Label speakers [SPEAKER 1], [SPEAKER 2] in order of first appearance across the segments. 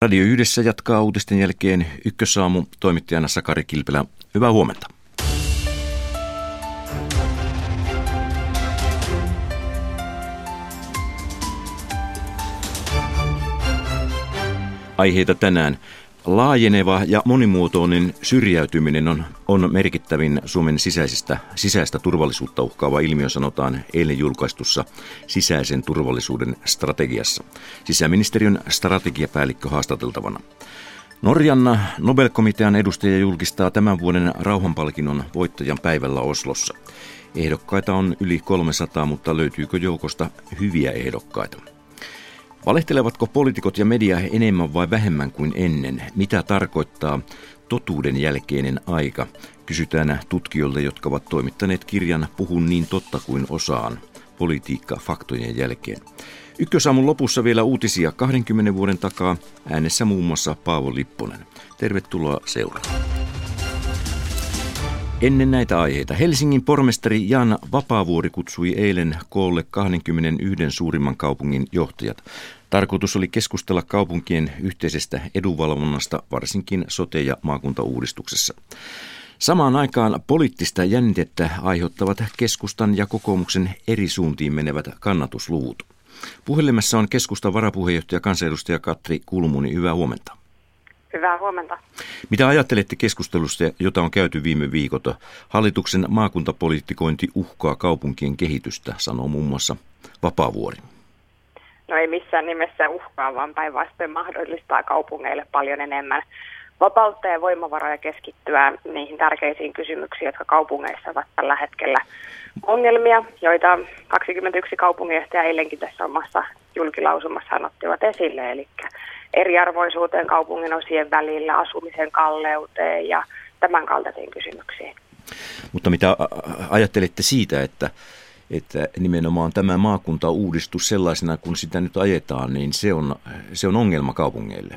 [SPEAKER 1] Radio Yhdessä jatkaa uutisten jälkeen Ykkösaamu, toimittajana Sakari Kilpilä. Hyvää huomenta. Aiheita tänään. Laajeneva ja monimuotoinen syrjäytyminen on merkittävin Suomen sisäistä turvallisuutta uhkaava ilmiö, sanotaan eilen julkaistussa sisäisen turvallisuuden strategiassa. Sisäministeriön strategiapäällikkö haastateltavana. Norjan Nobel-komitean edustaja julkistaa tämän vuoden rauhanpalkinnon voittajan päivällä Oslossa. Ehdokkaita on yli 300, mutta löytyykö joukosta hyviä ehdokkaita? Valehtelevatko poliitikot ja media enemmän vai vähemmän kuin ennen? Mitä tarkoittaa totuuden jälkeinen aika? Kysytään tutkijoilta, jotka ovat toimittaneet kirjan Puhun niin totta kuin osaan. Politiikka faktojen jälkeen. Ykkösaamun lopussa vielä uutisia 20 vuoden takaa. Äänessä muun muassa Paavo Lipponen. Tervetuloa seuraan. Ennen näitä aiheita Helsingin pormestari Jan Vapaavuori kutsui eilen koolle 21 suurimman kaupungin johtajat. Tarkoitus oli keskustella kaupunkien yhteisestä edunvalvonnasta, varsinkin sote- ja maakuntauudistuksessa. Samaan aikaan poliittista jännitettä aiheuttavat keskustan ja kokoomuksen eri suuntiin menevät kannatusluvut. Puhelimessa on keskustan varapuheenjohtaja kansanedustaja Katri Kulmuni. Hyvää huomenta.
[SPEAKER 2] Hyvää huomenta.
[SPEAKER 1] Mitä ajattelette keskustelusta, jota on käyty viime viikot? Hallituksen maakuntapolitikointi uhkaa kaupunkien kehitystä, sanoo muun muassa Vapaavuori.
[SPEAKER 2] No ei missään nimessä uhkaa, vaan päinvastoin mahdollistaa kaupungeille paljon enemmän vapautta ja voimavaroja keskittyä niihin tärkeisiin kysymyksiin, jotka kaupungeissa ovat tällä hetkellä ongelmia, joita 21 kaupunginjohtajaa eilenkin tässä omassa julkilausumassaan ottivat esille, eli eriarvoisuuteen kaupungin osien välillä, asumisen kalleuteen ja tämän kaltaisiin kysymyksiin.
[SPEAKER 1] Mutta mitä ajattelette siitä, että nimenomaan tämä maakuntauudistus sellaisena, kun sitä nyt ajetaan, niin se on ongelma kaupungeille?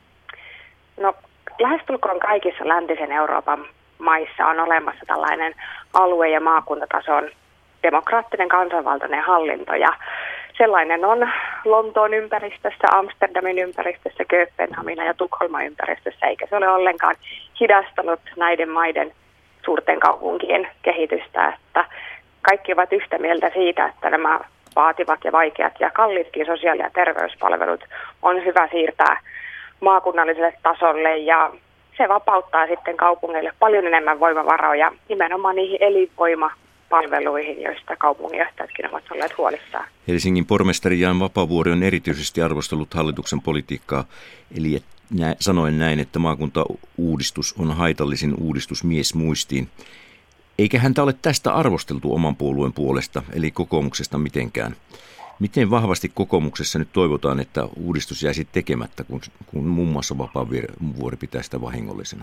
[SPEAKER 2] No, lähestulkoon kaikissa läntisen Euroopan maissa on olemassa tällainen alue- ja maakuntatason demokraattinen kansanvaltainen hallinto, ja sellainen on Lontoon ympäristössä, Amsterdamin ympäristössä, Kööpenhaminan ja Tukholman ympäristössä, eikä se ole ollenkaan hidastanut näiden maiden suurten kaupunkien kehitystä, että kaikki ovat yhtä mieltä siitä, että nämä vaativat ja vaikeat ja kalliitkin sosiaali- ja terveyspalvelut on hyvä siirtää maakunnalliselle tasolle, ja se vapauttaa sitten kaupungeille paljon enemmän voimavaroja nimenomaan niihin elinvoimapalveluihin, joista kaupunginjohtajatkin ovat olleet huolissaan.
[SPEAKER 1] Helsingin pormestari Jan Vapaavuori on erityisesti arvostellut hallituksen politiikkaa, eli sanoen näin, että maakuntauudistus on haitallisin uudistus miesmuistiin. Eikä häntä ole tästä arvosteltu oman puolueen puolesta, eli kokoomuksesta mitenkään. Miten vahvasti kokoomuksessa nyt toivotaan, että uudistus jäisi tekemättä, kun muun muassa Vapaavuori pitää sitä vahingollisena?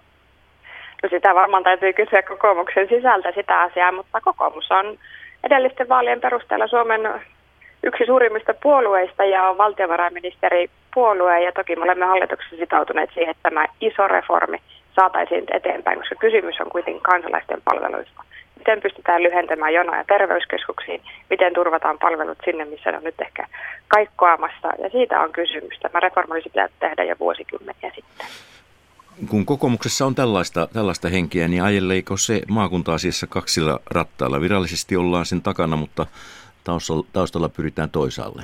[SPEAKER 2] No sitä varmaan täytyy kysyä kokoomuksen sisältä sitä asiaa, mutta kokoomus on edellisten vaalien perusteella Suomen yksi suurimmista puolueista ja on valtiovarainministeripuolue, ja toki me olemme hallituksessa sitoutuneet siihen, että tämä iso reformi saataisiin eteenpäin, koska kysymys on kuitenkin kansalaisten palveluista. Miten pystytään lyhentämään jonoja terveyskeskuksiin, miten turvataan palvelut sinne, missä ne on nyt ehkä kaikkoamassa, ja siitä on kysymys. Tämä reformi olisi pitänyt tehdä jo vuosikymmeniä sitten.
[SPEAKER 1] Kun kokoomuksessa on tällaista henkeä, niin ajeleeko se maakunta-asiassa kaksilla rattailla? Virallisesti ollaan sen takana, mutta taustalla pyritään toisaalle.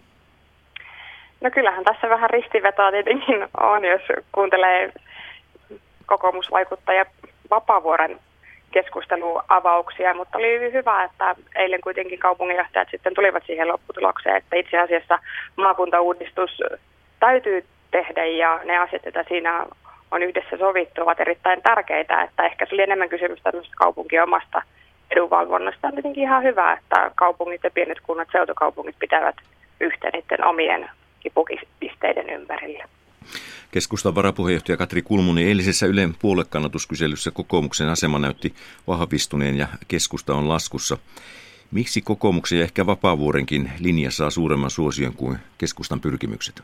[SPEAKER 2] No kyllähän tässä vähän ristivetoa tietenkin on, jos kuuntelee kokoomusvaikuttaja Vapaavuoren keskusteluavauksia, mutta oli hyvä, että eilen kuitenkin kaupunginjohtajat sitten tulivat siihen lopputulokseen, että itse asiassa maakuntauudistus täytyy tehdä, ja ne asiat, joita siinä on yhdessä sovittu, ovat erittäin tärkeitä, että ehkä se oli enemmän kysymys tämmöistä kaupunkien omasta edunvalvonnasta. On tietenkin ihan hyvä, että kaupungit ja pienet kunnat, seutukaupungit pitävät yhtä niiden omien kipupisteiden ympärillä.
[SPEAKER 1] Keskustan varapuheenjohtaja Katri Kulmuni eilisessä Ylen puoluekannatuskyselyssä kokoomuksen asema näytti vahvistuneen ja keskusta on laskussa. Miksi kokoomuksen ja ehkä Vapaavuorenkin linja saa suuremman suosion kuin keskustan pyrkimykset?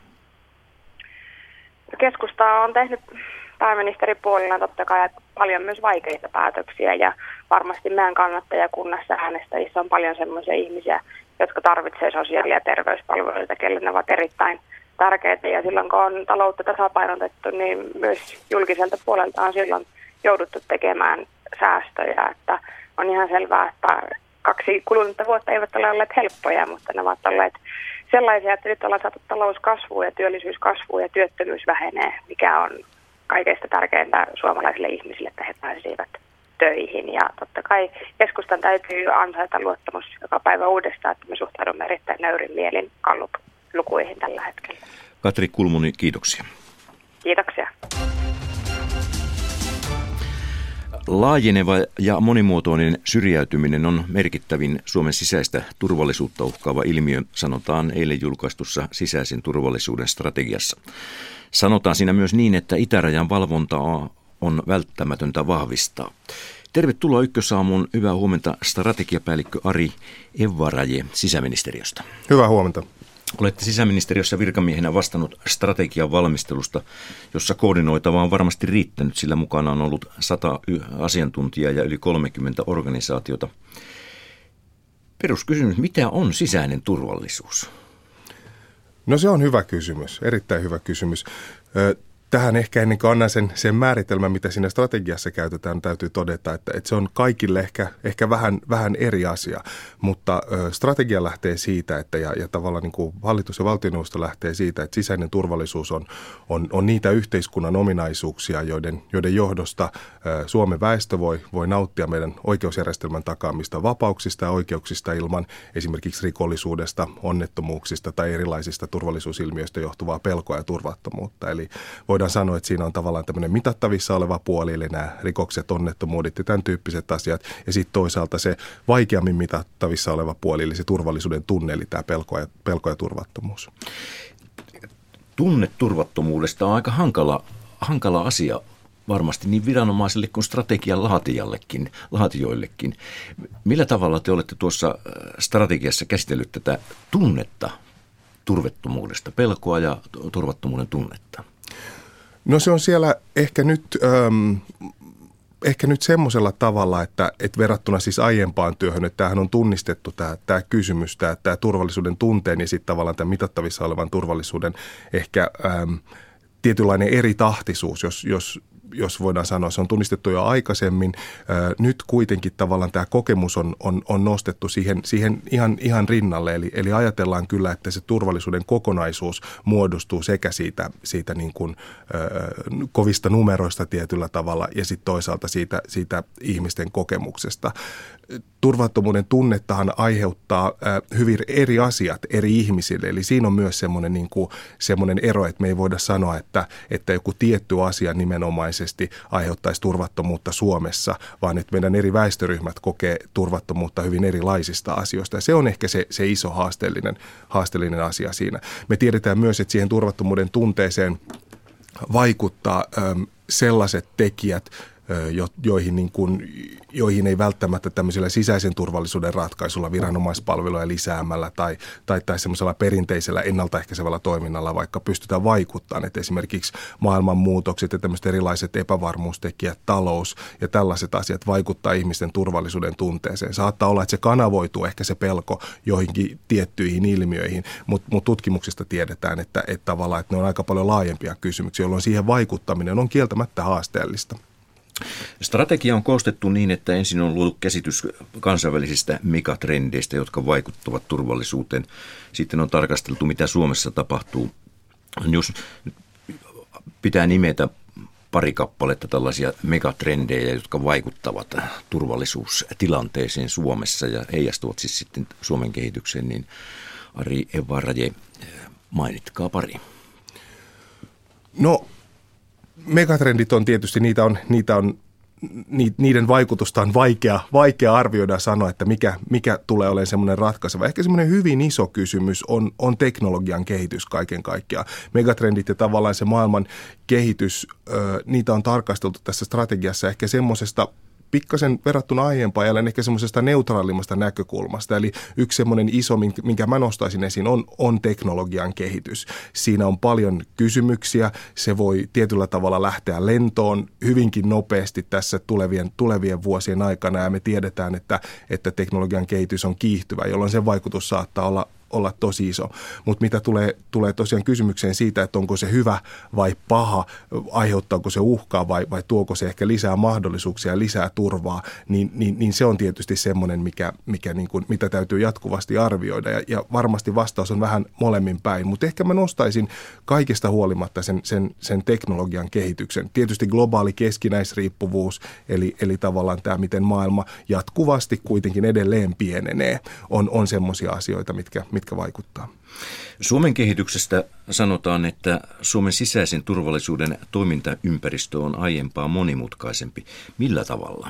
[SPEAKER 2] Keskusta on tehnyt pääministeripuolella totta kai paljon myös vaikeita päätöksiä, ja varmasti meidän kannattajakunnassa äänestäjissä on paljon sellaisia ihmisiä, jotka tarvitsevat sosiaali- ja terveyspalveluita, kelle ne ovat erittäin tärkeitä ja silloin kun on taloutta tasapainotettu, niin myös julkiselta puolelta on silloin jouduttu tekemään säästöjä, että on ihan selvää, että 2 kulunutta vuotta eivät ole olleet helppoja, mutta ne ovat olleet sellaisia, että nyt ollaan saatu talouskasvua ja työllisyyskasvua ja työttömyys vähenee, mikä on kaikista tärkeintä suomalaisille ihmisille, että he pääsisivät töihin. Ja totta kai keskustan täytyy ansaita luottamus joka päivä uudestaan, että me suhtaudumme erittäin nöyrin mielin Gallup-lukuihin tällä hetkellä.
[SPEAKER 1] Katri Kulmuni, kiitoksia.
[SPEAKER 2] Kiitoksia.
[SPEAKER 1] Laajeneva ja monimuotoinen syrjäytyminen on merkittävin Suomen sisäistä turvallisuutta uhkaava ilmiö, sanotaan eilen julkaistussa sisäisen turvallisuuden strategiassa. Sanotaan siinä myös niin, että itärajan valvontaa on välttämätöntä vahvistaa. Tervetuloa Ykkösaamuun. Hyvää huomenta strategiapäällikkö Ari Evvaraje sisäministeriöstä.
[SPEAKER 3] Hyvää huomenta.
[SPEAKER 1] Olette sisäministeriössä virkamiehenä vastannut strategian valmistelusta, jossa koordinoitavaa on varmasti riittänyt, sillä mukana on ollut 100 asiantuntijaa ja yli 30 organisaatiota. Peruskysymys, mitä on sisäinen turvallisuus?
[SPEAKER 3] No se on hyvä kysymys, erittäin hyvä kysymys. Tähän ehkä ennen kuin annan sen määritelmän, mitä siinä strategiassa käytetään, täytyy todeta, että se on kaikille ehkä vähän eri asia, mutta strategia lähtee siitä, että ja tavallaan niin kuin hallitus ja valtioneuvosto lähtee siitä, että sisäinen turvallisuus on niitä yhteiskunnan ominaisuuksia, joiden johdosta Suomen väestö voi nauttia meidän oikeusjärjestelmän takaamista vapauksista ja oikeuksista ilman esimerkiksi rikollisuudesta, onnettomuuksista tai erilaisista turvallisuusilmiöistä johtuvaa pelkoa ja turvattomuutta. Eli voidaan sanoa, että siinä on tavallaan tämmöinen mitattavissa oleva puoli, eli nämä rikokset, onnettomuudet ja tämän tyyppiset asiat. Ja sitten toisaalta se vaikeammin mitattavissa oleva puoli, eli se turvallisuuden tunne, eli tämä pelko ja turvattomuus.
[SPEAKER 1] Tunne turvattomuudesta on aika hankala asia varmasti niin viranomaisille kuin strategian laatijoillekin. Millä tavalla te olette tuossa strategiassa käsitellyt tätä tunnetta turvattomuudesta, pelkoa ja turvattomuuden tunnetta?
[SPEAKER 3] No se on siellä ehkä nyt semmoisella tavalla, että verrattuna siis aiempaan työhön, että tämähän on tunnistettu tämä kysymys, tämä turvallisuuden tunteen ja sitten tavallaan tämän mitattavissa olevan turvallisuuden ehkä tietynlainen eritahtisuus, jos voidaan sanoa, se on tunnistettu jo aikaisemmin. Nyt kuitenkin tavallaan tämä kokemus on nostettu siihen ihan rinnalle. Eli ajatellaan kyllä, että se turvallisuuden kokonaisuus muodostuu sekä siitä niin kuin, kovista numeroista tietyllä tavalla ja sitten toisaalta siitä ihmisten kokemuksesta. Turvattomuuden tunnettahan aiheuttaa hyvin eri asiat eri ihmisille. Eli siinä on myös semmoinen ero, että me ei voida sanoa, että joku tietty asia nimenomaisesti aiheuttaisi turvattomuutta Suomessa, vaan että meidän eri väestöryhmät kokee turvattomuutta hyvin erilaisista asioista. Ja se on ehkä se iso haasteellinen asia siinä. Me tiedetään myös, että siihen turvattomuuden tunteeseen vaikuttaa sellaiset tekijät, joihin ei välttämättä tämmöisellä sisäisen turvallisuuden ratkaisulla viranomaispalveluja lisäämällä tai semmoisella perinteisellä ennaltaehkäisevällä toiminnalla vaikka pystytään vaikuttamaan. Että esimerkiksi maailmanmuutokset ja tämmöiset erilaiset epävarmuustekijät, talous ja tällaiset asiat vaikuttaa ihmisten turvallisuuden tunteeseen. Saattaa olla, että se kanavoituu ehkä se pelko joihinkin tiettyihin ilmiöihin, mutta tutkimuksista tiedetään, että tavallaan että ne on aika paljon laajempia kysymyksiä, jolloin siihen vaikuttaminen on kieltämättä haasteellista.
[SPEAKER 1] Strategia on koostettu niin, että ensin on luotu käsitys kansainvälisistä megatrendeistä, jotka vaikuttavat turvallisuuteen. Sitten on tarkasteltu, mitä Suomessa tapahtuu. Jos pitää nimetä pari kappaletta tällaisia megatrendejä, jotka vaikuttavat turvallisuustilanteeseen Suomessa ja heijastuvat siis sitten Suomen kehitykseen, niin Ari Evvaraje, mainitkaa pari.
[SPEAKER 3] No, megatrendit on tietysti, niiden vaikutusta on vaikea arvioida ja sanoa, että mikä tulee olemaan semmoinen ratkaiseva. Ehkä semmoinen hyvin iso kysymys on teknologian kehitys kaiken kaikkiaan. Megatrendit ja tavallaan se maailman kehitys, niitä on tarkasteltu tässä strategiassa ehkä semmoisesta pikkasen verrattuna aiempaan jälleen ehkä semmoisesta neutraalimmasta näkökulmasta. Eli yksi semmoinen iso, minkä mä nostaisin esiin, on teknologian kehitys. Siinä on paljon kysymyksiä. Se voi tietyllä tavalla lähteä lentoon hyvinkin nopeasti tässä tulevien vuosien aikana. Ja me tiedetään, että teknologian kehitys on kiihtyvä, jolloin sen vaikutus saattaa olla tosi iso. Mutta mitä tulee tosiaan kysymykseen siitä, että onko se hyvä vai paha, aiheuttaako se uhkaa vai tuoko se ehkä lisää mahdollisuuksia ja lisää turvaa, niin se on tietysti semmoinen, mikä niin kuin, mitä täytyy jatkuvasti arvioida. Ja varmasti vastaus on vähän molemmin päin, mutta ehkä mä nostaisin kaikesta huolimatta sen teknologian kehityksen. Tietysti globaali keskinäisriippuvuus, eli tavallaan tämä, miten maailma jatkuvasti kuitenkin edelleen pienenee, on semmoisia asioita, mitkä vaikuttaa.
[SPEAKER 1] Suomen kehityksestä sanotaan, että Suomen sisäisen turvallisuuden toimintaympäristö on aiempaa monimutkaisempi. Millä tavalla?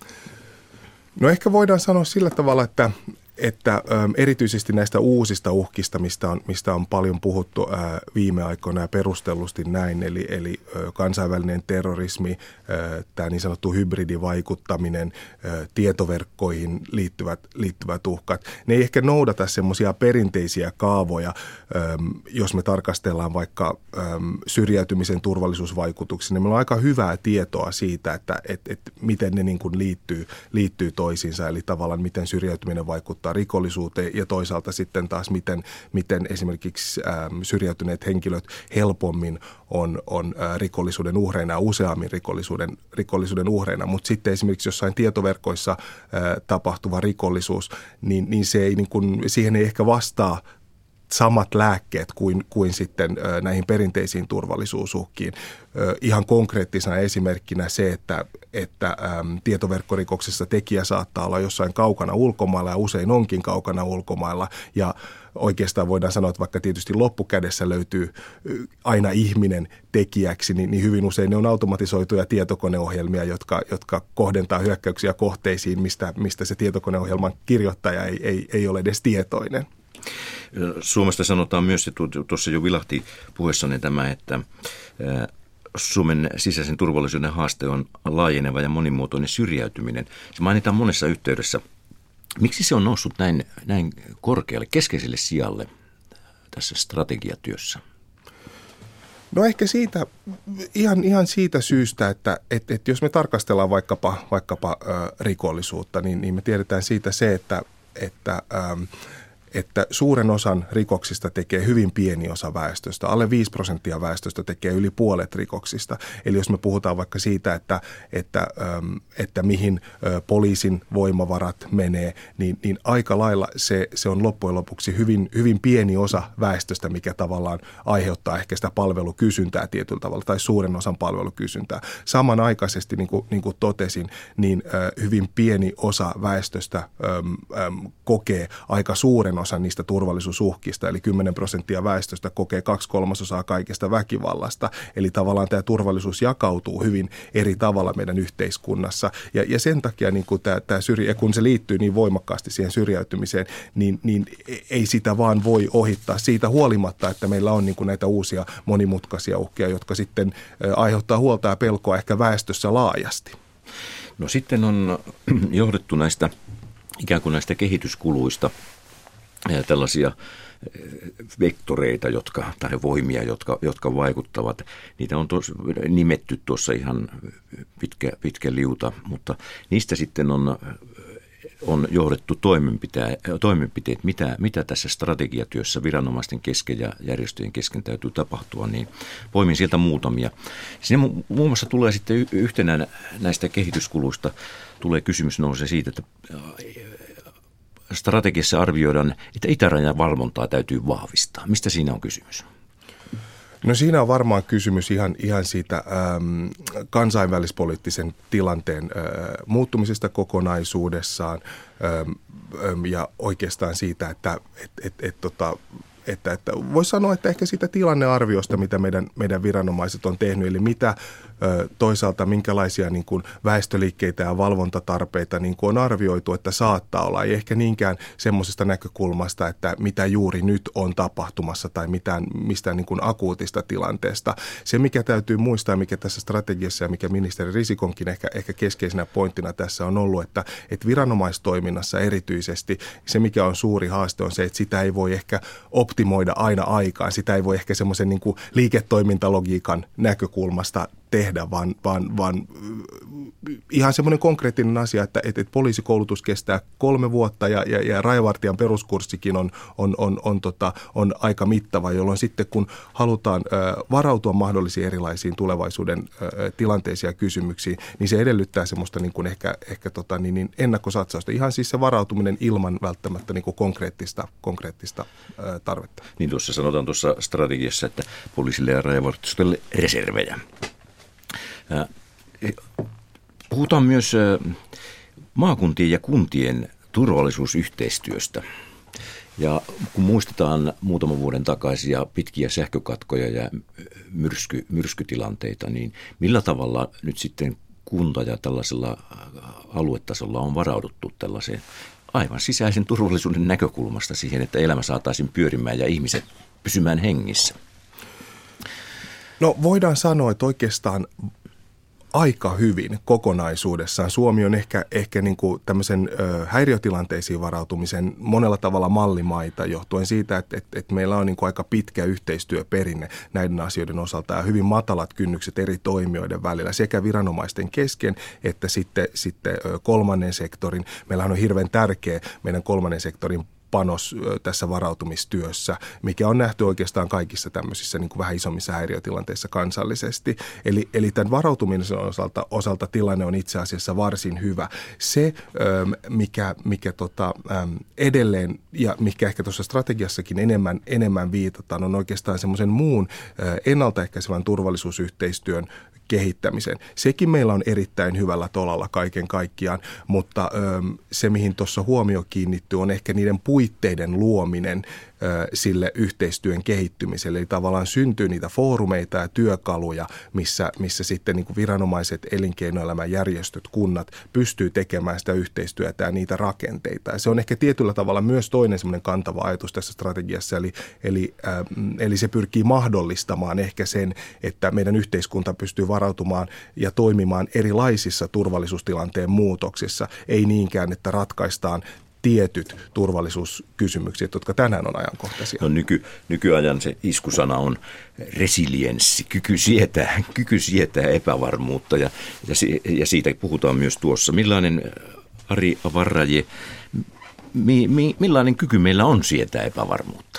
[SPEAKER 3] No ehkä voidaan sanoa sillä tavalla, että erityisesti näistä uusista uhkista, mistä on paljon puhuttu viime aikoina ja perustellusti näin, eli kansainvälinen terrorismi, tämä niin sanottu hybridivaikuttaminen, tietoverkkoihin liittyvät uhkat, ne ei ehkä noudata semmoisia perinteisiä kaavoja, jos me tarkastellaan vaikka syrjäytymisen turvallisuusvaikutuksia, niin meillä on aika hyvää tietoa siitä, että miten ne niin kuin liittyy toisiinsa, eli tavallaan miten syrjäytyminen vaikuttaa rikollisuuteen ja toisaalta sitten taas miten esimerkiksi syrjäytyneet henkilöt helpommin on rikollisuuden uhreina ja useammin rikollisuuden uhreina, mutta sitten esimerkiksi jossain tietoverkoissa tapahtuva rikollisuus, niin se ei, niin kuin, siihen ei ehkä vastaa samat lääkkeet kuin sitten näihin perinteisiin turvallisuusuhkiin. Ihan konkreettisena esimerkkinä se, että tietoverkkorikoksessa tekijä saattaa olla jossain kaukana ulkomailla ja usein onkin kaukana ulkomailla ja oikeastaan voidaan sanoa, että vaikka tietysti loppukädessä löytyy aina ihminen tekijäksi, niin hyvin usein ne on automatisoituja tietokoneohjelmia, jotka kohdentaa hyökkäyksiä kohteisiin, mistä se tietokoneohjelman kirjoittaja ei ole edes tietoinen.
[SPEAKER 1] Suomesta sanotaan myös, että tuossa jo vilahti puheessanne tämä, että Suomen sisäisen turvallisuuden haaste on laajeneva ja monimuotoinen syrjäytyminen. Se mainitaan monessa yhteydessä. Miksi se on noussut näin korkealle, keskeiselle sijalle tässä strategiatyössä?
[SPEAKER 3] No ehkä siitä, ihan siitä syystä, että jos me tarkastellaan vaikkapa rikollisuutta, niin me tiedetään siitä se, että suuren osan rikoksista tekee hyvin pieni osa väestöstä. Alle 5% väestöstä tekee yli puolet rikoksista. Eli jos me puhutaan vaikka siitä, että mihin poliisin voimavarat menee, niin aika lailla se on loppujen lopuksi hyvin pieni osa väestöstä, mikä tavallaan aiheuttaa ehkä sitä palvelukysyntää tietyllä tavalla tai suuren osan palvelukysyntää. Samanaikaisesti, niin kuin totesin, niin hyvin pieni osa väestöstä kokee aika suuren osa niistä turvallisuusuhkista, eli 10% väestöstä kokee 2/3 kaikesta väkivallasta. Eli tavallaan tämä turvallisuus jakautuu hyvin eri tavalla meidän yhteiskunnassa. Ja sen takia, niin kun kun se liittyy niin voimakkaasti siihen syrjäytymiseen, niin ei sitä vaan voi ohittaa siitä huolimatta, että meillä on niin kun näitä uusia monimutkaisia uhkia, jotka sitten aiheuttaa huolta ja pelkoa ehkä väestössä laajasti.
[SPEAKER 1] No sitten on johdettu näistä ikään kuin näistä kehityskuluista ja tällaisia vektoreita, tai voimia, jotka vaikuttavat. Niitä on nimetty tuossa ihan pitkä liuta, mutta niistä sitten on johdettu toimenpiteet, mitä tässä strategiatyössä viranomaisten kesken ja järjestöjen kesken täytyy tapahtua, niin poimin sieltä muutamia. Siinä muun muassa tulee sitten yhtenä näistä kehityskuluista tulee kysymys nousee siitä, että strategiassa arvioidaan, että itärajan valvontaa täytyy vahvistaa. Mistä siinä on kysymys?
[SPEAKER 3] No siinä on varmaan kysymys ihan siitä kansainvälispoliittisen tilanteen muuttumisesta kokonaisuudessaan ja oikeastaan siitä, että voisi sanoa, että ehkä siitä tilannearviosta, mitä meidän viranomaiset on tehnyt, eli mitä toisaalta minkälaisia niin kuin väestöliikkeitä ja valvontatarpeita niin kuin on arvioitu, että saattaa olla. Ei ehkä niinkään semmoisesta näkökulmasta, että mitä juuri nyt on tapahtumassa tai mistään niin kuin akuutista tilanteesta. Se, mikä täytyy muistaa, mikä tässä strategiassa ja mikä ministeri Risikonkin ehkä keskeisenä pointtina tässä on ollut, että viranomaistoiminnassa erityisesti se, mikä on suuri haaste, on se, että sitä ei voi ehkä optimoida aina aikaan. Sitä ei voi ehkä semmoisen niin kuin liiketoimintalogiikan näkökulmasta tehdä, vaan ihan semmoinen konkreettinen asia, että poliisikoulutus kestää 3 vuotta ja rajavartijan peruskurssikin on aika mittava, jolloin sitten kun halutaan varautua mahdollisiin erilaisiin tulevaisuuden tilanteisiin ja kysymyksiin, niin se edellyttää semmoista niin kuin ehkä ennakkosatsausta. Ihan siis se varautuminen ilman välttämättä niin kuin konkreettista tarvetta.
[SPEAKER 1] Niin tuossa sanotaan tuossa strategiassa, että poliisille ja rajavartijoille reservejä. Puhutaan myös maakuntien ja kuntien turvallisuusyhteistyöstä. Ja kun muistetaan muutaman vuoden takaisia pitkiä sähkökatkoja ja myrskytilanteita, niin millä tavalla nyt sitten kunta ja tällaisella aluetasolla on varauduttu tällaiseen aivan sisäisen turvallisuuden näkökulmasta siihen, että elämä saataisiin pyörimään ja ihmiset pysymään hengissä?
[SPEAKER 3] No voidaan sanoa, että oikeastaan aika hyvin kokonaisuudessaan. Suomi on ehkä niin kuin tämmöisen häiriötilanteisiin varautumisen monella tavalla mallimaita johtuen siitä, että meillä on niin kuin aika pitkä yhteistyöperinne näiden asioiden osalta ja hyvin matalat kynnykset eri toimijoiden välillä sekä viranomaisten kesken että sitten kolmannen sektorin. Meillähän on hirveän tärkeä meidän kolmannen sektorin panos tässä varautumistyössä, mikä on nähty oikeastaan kaikissa tämmöisissä niin kuin vähän isommissa häiriötilanteissa kansallisesti. Eli tämän varautumisen osalta tilanne on itse asiassa varsin hyvä. Se, mikä edelleen ja mikä ehkä tuossa strategiassakin enemmän viitataan, on oikeastaan semmoisen muun ennaltaehkäisevän turvallisuusyhteistyön kehittämisen. Sekin meillä on erittäin hyvällä tolalla kaiken kaikkiaan, mutta se, mihin tuossa huomio kiinnittyy, on ehkä niiden puitteiden luominen sille yhteistyön kehittymiselle. Eli tavallaan syntyy niitä foorumeita ja työkaluja, missä sitten niin kuin viranomaiset, elinkeinoelämän järjestöt, kunnat pystyy tekemään sitä yhteistyötä ja niitä rakenteita. Ja se on ehkä tietyllä tavalla myös toinen semmoinen kantava ajatus tässä strategiassa, eli se pyrkii mahdollistamaan ehkä sen, että meidän yhteiskunta pystyy varautumaan ja toimimaan erilaisissa turvallisuustilanteen muutoksissa. Ei niinkään, että ratkaistaan tietyt turvallisuuskysymykset, jotka tänään on ajankohtaisia.
[SPEAKER 1] No nykyajan se iskusana on resilienssi, kyky sietää epävarmuutta ja siitä puhutaan myös tuossa. Millainen, Ari Avarraje, millainen kyky meillä on sietää epävarmuutta?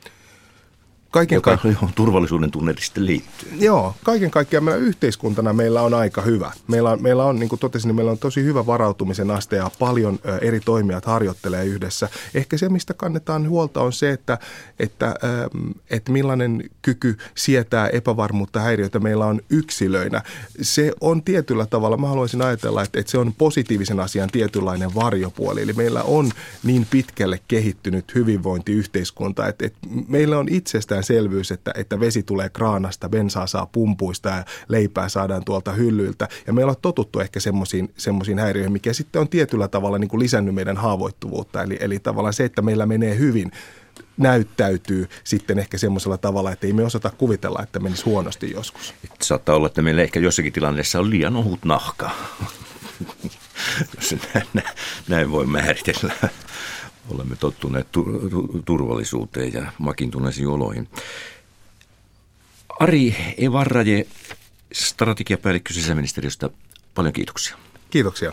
[SPEAKER 1] Joka turvallisuuden tunneille sitten liittyy.
[SPEAKER 3] Joo, kaiken kaikkiaan meillä yhteiskuntana meillä on aika hyvä. Meillä on, niin kuin totesin, niin meillä on tosi hyvä varautumisen aste ja paljon eri toimijat harjoittelee yhdessä. Ehkä se, mistä kannetaan huolta, on se, että millainen kyky sietää epävarmuutta, häiriöitä meillä on yksilöinä. Se on tietyllä tavalla, mä haluaisin ajatella, että se on positiivisen asian tietynlainen varjopuoli. Eli meillä on niin pitkälle kehittynyt hyvinvointiyhteiskunta, että meillä on itsestään selvyys, että vesi tulee kraanasta, bensaa saa pumpuista ja leipää saadaan tuolta hyllyiltä. Ja meillä on totuttu ehkä semmoisiin häiriöihin, mikä sitten on tietyllä tavalla niin kuin lisännyt meidän haavoittuvuutta. Eli tavallaan se, että meillä menee hyvin, näyttäytyy sitten ehkä semmoisella tavalla, että ei me osata kuvitella, että menisi huonosti joskus.
[SPEAKER 1] Saattaa olla, että meillä ehkä jossakin tilanteessa on liian ohut nahka, jos näin voi määritellä. Olemme tottuneet turvallisuuteen ja makiintuneisiin oloihin. Ari Avarraje, strategiapäällikkö sisäministeriöstä, paljon kiitoksia.
[SPEAKER 3] Kiitoksia.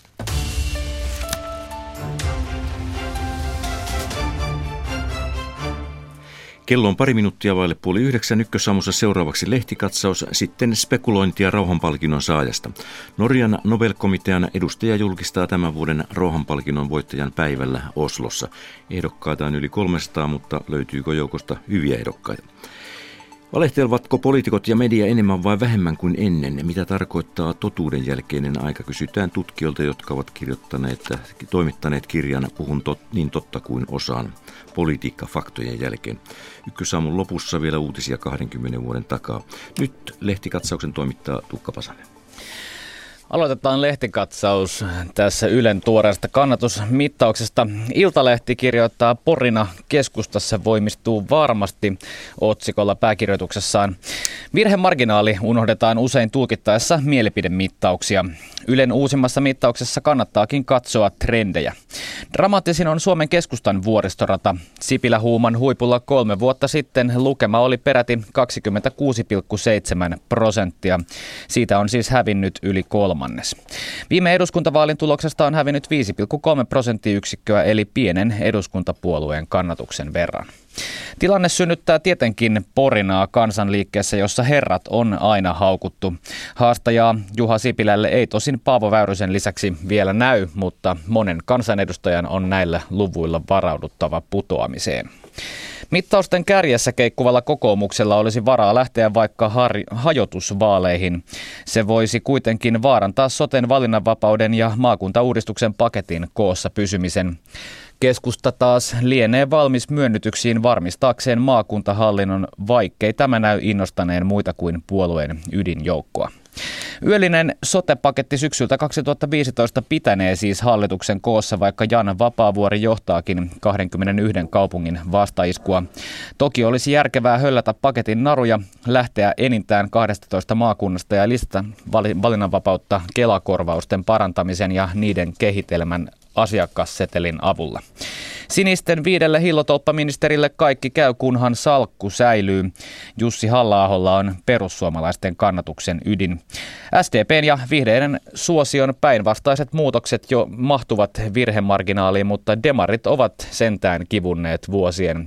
[SPEAKER 1] Kello on 8:02 Ykkösaamussa seuraavaksi lehtikatsaus, sitten spekulointia rauhanpalkinnon saajasta. Norjan Nobel-komitean edustaja julkistaa tämän vuoden rauhanpalkinnon voittajan päivällä Oslossa. Ehdokkaita on yli 300, mutta löytyykö joukosta hyviä ehdokkaita? Valehtelevatko poliitikot ja media enemmän vai vähemmän kuin ennen? Mitä tarkoittaa totuuden jälkeinen aika? Kysytään tutkijoilta, jotka ovat toimittaneet kirjan Puhun niin totta kuin osaan politiikka-faktojen jälkeen. Ykkösaamun lopussa vielä uutisia 20 vuoden takaa. Nyt lehtikatsauksen toimittaa Tuukka Pasanen.
[SPEAKER 4] Aloitetaan lehtikatsaus tässä Ylen tuoreesta kannatusmittauksesta. Iltalehti kirjoittaa Porina keskustassa voimistuu varmasti otsikolla pääkirjoituksessaan. Virhemarginaali unohdetaan usein tulkittaessa mielipidemittauksia. Ylen uusimmassa mittauksessa kannattaakin katsoa trendejä. Dramaattisin on Suomen keskustan vuoristorata. Sipilä-huuman huipulla 3 vuotta sitten lukema oli peräti 26,7%. Siitä on siis hävinnyt yli kolmannes. Viime eduskuntavaalin tuloksesta on hävinnyt 5,3 prosenttiyksikköä eli pienen eduskuntapuolueen kannatuksen verran. Tilanne synnyttää tietenkin porinaa kansanliikkeessä, jossa herrat on aina haukuttu. Haastajaa Juha Sipilälle ei tosin Paavo Väyrysen lisäksi vielä näy, mutta monen kansanedustajan on näillä luvuilla varauduttava putoamiseen. Mittausten kärjessä keikkuvalla kokoomuksella olisi varaa lähteä vaikka hajotusvaaleihin. Se voisi kuitenkin vaarantaa soten valinnanvapauden ja maakuntauudistuksen paketin koossa pysymisen. Keskusta taas lienee valmis myönnytyksiin varmistaakseen maakuntahallinnon, vaikkei tämä näy innostaneen muita kuin puolueen ydinjoukkoa. Yöllinen sote-paketti syksyltä 2015 pitänee siis hallituksen koossa, vaikka Jan Vapaavuori johtaakin 21 kaupungin vastaiskua. Toki olisi järkevää höllätä paketin naruja, lähteä enintään 12 maakunnasta ja lisätä valinnanvapautta Kela-korvausten parantamisen ja niiden kehitelmän asiakassetelin avulla. Sinisten 5 hillotolppaministerille kaikki käy, kunhan salkku säilyy. Jussi Halla-aholla on perussuomalaisten kannatuksen ydin. SDPn ja vihreiden suosion päinvastaiset muutokset jo mahtuvat virhemarginaaliin, mutta demarit ovat sentään kivunneet vuosien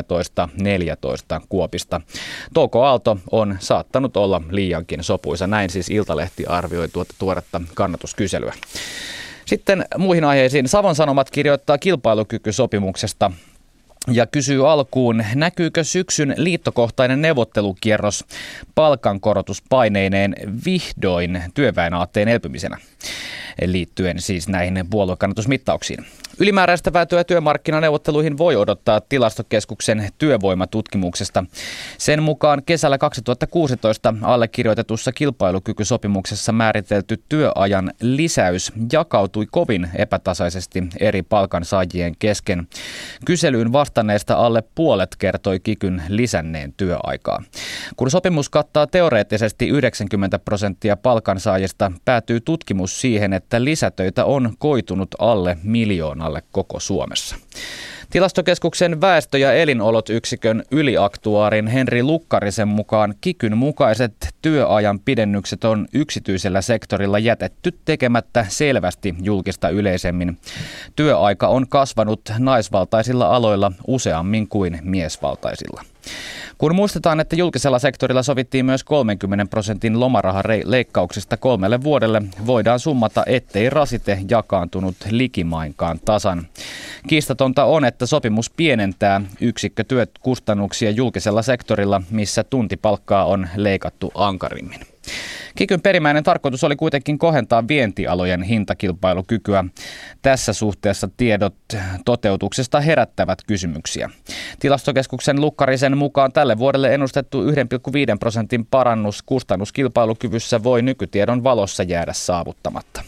[SPEAKER 4] 13-14 kuopista. Touko Aalto on saattanut olla liiankin sopuisa. Näin siis Iltalehti arvioi tuoretta kannatuskyselyä. Sitten muihin aiheisiin. Savon Sanomat kirjoittaa kilpailukykysopimuksesta ja kysyy alkuun, näkyykö syksyn liittokohtainen neuvottelukierros palkankorotuspaineineen vihdoin työväenaatteen elpymisenä, liittyen siis näihin puoluekannatusmittauksiin. Ylimääräistä vääntöä työmarkkinaneuvotteluihin voi odottaa Tilastokeskuksen työvoimatutkimuksesta. Sen mukaan kesällä 2016 allekirjoitetussa kilpailukykysopimuksessa määritelty työajan lisäys jakautui kovin epätasaisesti eri palkansaajien kesken. Kyselyyn vastanneista alle puolet kertoi kikyn lisänneen työaikaa. Kun sopimus kattaa teoreettisesti 90% palkansaajista, päätyy tutkimus siihen, että lisätöitä on koitunut alle miljoonalle koko Suomessa. Tilastokeskuksen väestö- ja elinolot-yksikön yliaktuaarin Henri Lukkarisen mukaan kikyn mukaiset työajan pidennykset on yksityisellä sektorilla jätetty tekemättä selvästi julkista yleisemmin. Työaika on kasvanut naisvaltaisilla aloilla useammin kuin miesvaltaisilla. Kun muistetaan, että julkisella sektorilla sovittiin myös 30% lomarahaleikkauksista 3 vuodelle, voidaan summata, ettei rasite jakaantunut likimainkaan tasan. Kiistatonta on, että sopimus pienentää yksikkötyökustannuksia julkisella sektorilla, missä tuntipalkkaa on leikattu ankarimmin. Kikyn perimmäinen tarkoitus oli kuitenkin kohentaa vientialojen hintakilpailukykyä. Tässä suhteessa tiedot toteutuksesta herättävät kysymyksiä. Tilastokeskuksen Lukkarisen mukaan tälle vuodelle ennustettu 1,5% parannus kustannuskilpailukyvyssä voi nykytiedon valossa jäädä saavuttamatta.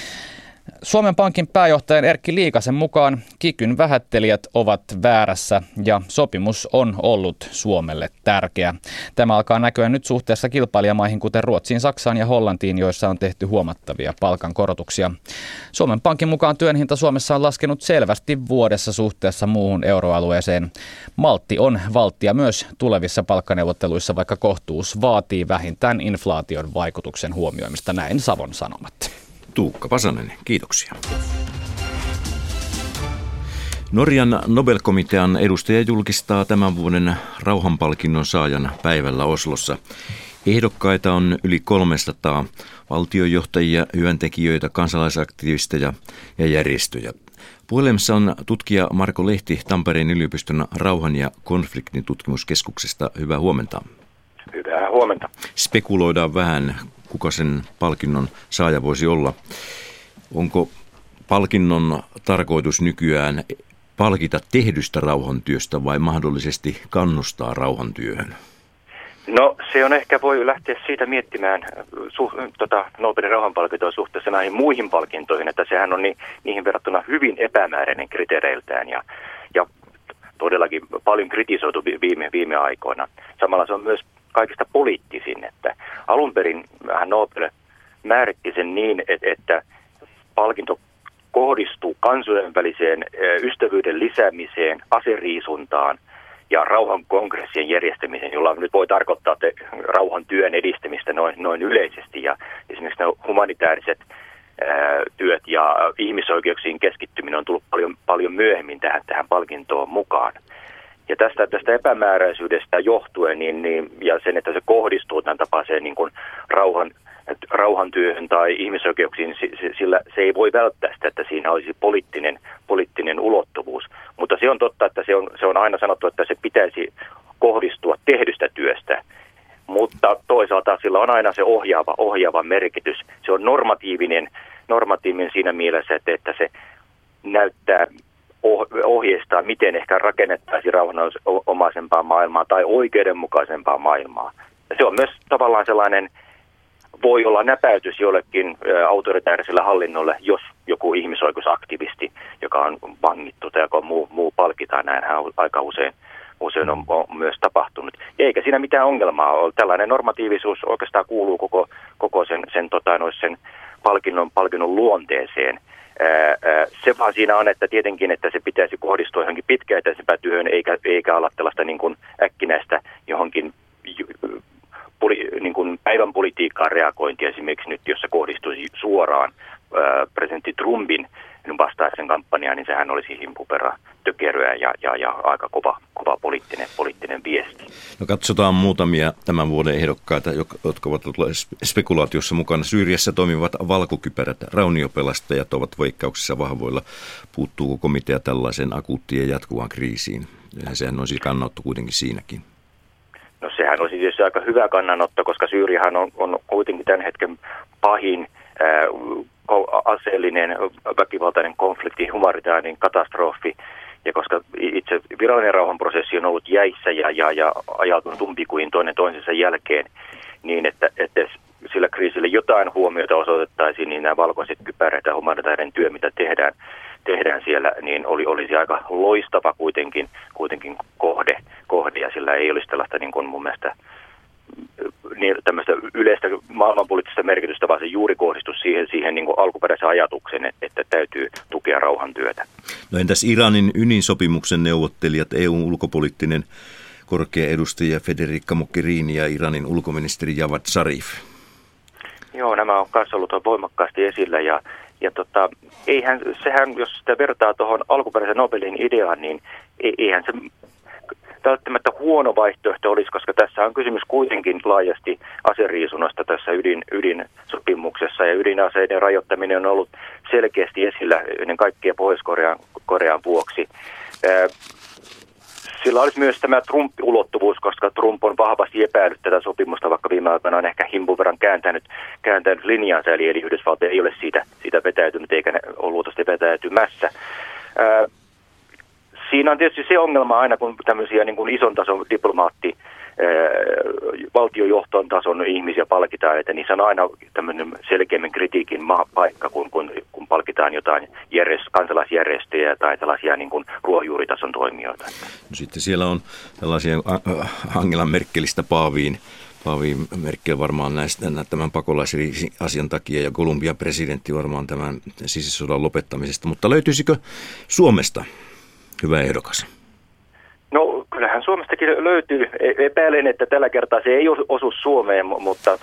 [SPEAKER 4] Suomen Pankin pääjohtajan Erkki Liikasen mukaan kikyn vähättelijät ovat väärässä ja sopimus on ollut Suomelle tärkeä. Tämä alkaa näkyä nyt suhteessa kilpailijamaihin kuten Ruotsiin, Saksaan ja Hollantiin, joissa on tehty huomattavia palkankorotuksia. Suomen Pankin mukaan työn hinta Suomessa on laskenut selvästi vuodessa suhteessa muuhun euroalueeseen. Maltti on valttia myös tulevissa palkkaneuvotteluissa, vaikka kohtuus vaatii vähintään inflaation vaikutuksen huomioimista, näin Savon Sanomat.
[SPEAKER 1] Tuukka Pasanen, kiitoksia. Norjan Nobel-komitean edustaja julkistaa tämän vuoden rauhanpalkinnon saajan päivällä Oslossa. Ehdokkaita on yli 300 valtiojohtajia, työntekijöitä, kansalaisaktivisteja ja järjestöjä. Puhelimessa on tutkija Marko Lehti Tampereen yliopiston rauhan- ja konfliktin tutkimuskeskuksesta. Hyvää huomenta.
[SPEAKER 5] Hyvää huomenta.
[SPEAKER 1] Spekuloidaan vähän, kuka sen palkinnon saaja voisi olla. Onko palkinnon tarkoitus nykyään palkita tehdystä rauhantyöstä vai mahdollisesti kannustaa rauhantyöhön?
[SPEAKER 5] No se on ehkä, voi lähteä siitä miettimään Nobelin rauhanpalkintoa suhteessa näihin muihin palkintoihin, että sehän on niihin verrattuna hyvin epämääräinen kriteereiltään ja todellakin paljon kritisoitu viime aikoina. Samalla se on myös kaikista poliittisin, että alun perin Nobel määritti sen niin, että palkinto kohdistuu kansojen väliseen ystävyyden lisäämiseen, aseriisuntaan ja rauhankongressien järjestämiseen, jolla nyt voi tarkoittaa rauhan työn edistämistä noin yleisesti. Ja esimerkiksi nämä humanitaariset työt ja ihmisoikeuksiin keskittyminen on tullut paljon myöhemmin tähän palkintoon mukaan. Ja tästä epämääräisyydestä johtuen ja sen, että se kohdistuu tämän tapaiseen niin kuin rauhantyöhön tai ihmisoikeuksiin, sillä se ei voi välttää sitä, että siinä olisi poliittinen ulottuvuus. Mutta se on totta, että se on aina sanottu, että se pitäisi kohdistua tehdystä työstä. Mutta toisaalta sillä on aina se ohjaava merkitys. Se on normatiivinen siinä mielessä, että se näyttää ohjeistaa, miten ehkä rakennettaisiin rauhanomaisempaa maailmaa tai oikeudenmukaisempaa maailmaa. Ja se on myös tavallaan sellainen, voi olla näpäytys jollekin autoritääriselle hallinnolle, jos joku ihmisoikeusaktivisti, joka on vangittu tai joka muu palkitaan, näinhän aika usein on myös tapahtunut. Eikä siinä mitään ongelmaa ole. Tällainen normatiivisuus oikeastaan kuuluu koko sen palkinnon luonteeseen. Se vaan siinä on, että tietenkin, että se pitäisi kohdistua johonkin pitkäitäisempään työhön, eikä olla tällaista niin kuin äkkinäistä johonkin niin kuin päivän politiikkaan reagointia esimerkiksi nyt, jos se kohdistuisi suoraan presidentti Trumpin vastaisen kampanjaan, niin sehän olisi himpuperä tökeröä ja aika kova poliittinen viesti.
[SPEAKER 1] No katsotaan muutamia tämän vuoden ehdokkaita, jotka ovat olleet spekulaatiossa mukana. Syyriassa toimivat valkokypärät rauniopelastajat ovat veikkauksessa vahvoilla. Puuttuuko komitea tällaiseen akuuttiin ja jatkuvaan kriisiin? Sehän olisi kannanotto kuitenkin siinäkin.
[SPEAKER 5] No sehän olisi tietysti aika hyvä kannanotto, koska Syyriahan on kuitenkin tämän hetken pahin aseellinen väkivaltainen konflikti, humanitaarinen katastrofi. Ja koska itse virallinen rauhanprosessi on ollut jäissä ja ajautunut umpikuihin toinen toisensa jälkeen, niin että sillä kriisillä jotain huomiota osoitettaisiin, niin nämä valkoiset kypärät ja humanitaarinen työ, mitä tehdään siellä, niin olisi aika loistava kuitenkin kohde, ja sillä ei olisi tällaista niin kuin mun mielestä niin tämmöistä yleistä maailmanpoliittista merkitystä, vaan se juuri kohdistus siihen niin kuin alkuperäisen ajatuksen, että täytyy tukea rauhantyötä.
[SPEAKER 1] No entäs Iranin ydinsopimuksen neuvottelijat, EU:n ulkopoliittinen korkea edustaja Federica Mogherini ja Iranin ulkoministeri Javad Zarif?
[SPEAKER 5] Joo, nämä on myös ollut voimakkaasti esillä ja sehän, jos sitä vertaa tuohon alkuperäisen Nobelin ideaan, niin eihän se välttämättä huono vaihtoehto olisi, koska tässä on kysymys kuitenkin laajasti aseriisunnasta tässä ydinsopimuksessa, ja ydinaseiden rajoittaminen on ollut selkeästi esillä ennen kaikkea Pohjois-Korean vuoksi. Sillä olisi myös tämä Trump-ulottuvuus, koska Trump on vahvasti epäillyt tätä sopimusta, vaikka viime aikoina on ehkä himpun verran kääntänyt linjansa, eli Yhdysvaltoja ei ole siitä vetäytynyt eikä ole luultavasti vetäytymässä. Siinä on tietysti se ongelma aina, kun tämmöisiä niin kuin ison tason diplomaatti, valtiojohton tason ihmisiä palkitaan, että niissä on aina tämmöinen selkeämmin kritiikin paikka, kun palkitaan jotain kansalaisjärjestöjä tai tällaisia niin kuin ruohonjuuritason toimijoita.
[SPEAKER 1] No sitten siellä on tällaisia Angela Merkelistä Paaviin Merkel varmaan tämän pakolaisasian takia ja Kolumbian presidentti varmaan tämän sisällissodan lopettamisesta, mutta löytyisikö Suomesta hyvä ehdokas?
[SPEAKER 5] No kyllähän Suomestakin löytyy. Epäilen, että tällä kertaa se ei osu Suomeen, mutta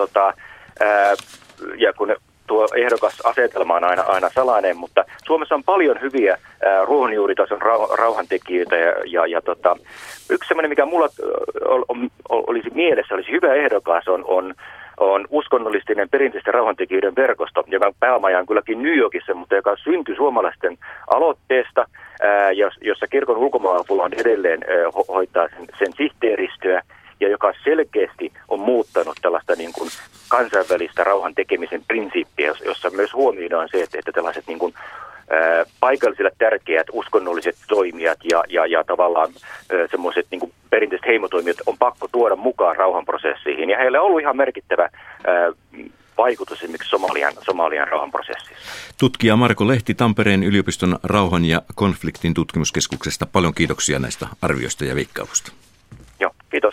[SPEAKER 5] ja kun tuo ehdokasasetelma on aina salainen, mutta Suomessa on paljon hyviä ruohonjuuritason rauhantekijöitä ja yksi semmoinen, mikä mulla olisi mielessä, olisi hyvä ehdokas, on uskonnollisten perinteisten rauhantekijöiden verkosto, joka päämaja on kylläkin New Yorkissa, mutta joka syntyi suomalaisten aloitteesta, jossa kirkon ulkomaanapula on edelleen hoitaa sen sihteeristöä, ja joka selkeästi on muuttanut tällaista niin kuin kansainvälistä rauhan tekemisen prinsiippiä, jossa myös huomioidaan se, että tällaiset niin kuin paikallisille tärkeät uskonnolliset toimijat ja tavallaan semmoiset niin kuin perinteiset heimotoimijat on pakko tuoda mukaan rauhanprosessiin. Ja heillä on ollut ihan merkittävä vaikutus esimerkiksi Somalian rauhanprosessissa.
[SPEAKER 1] Tutkija Marko Lehti Tampereen yliopiston rauhan ja konfliktin tutkimuskeskuksesta. Paljon kiitoksia näistä arvioista ja veikkausta.
[SPEAKER 5] Joo, kiitos.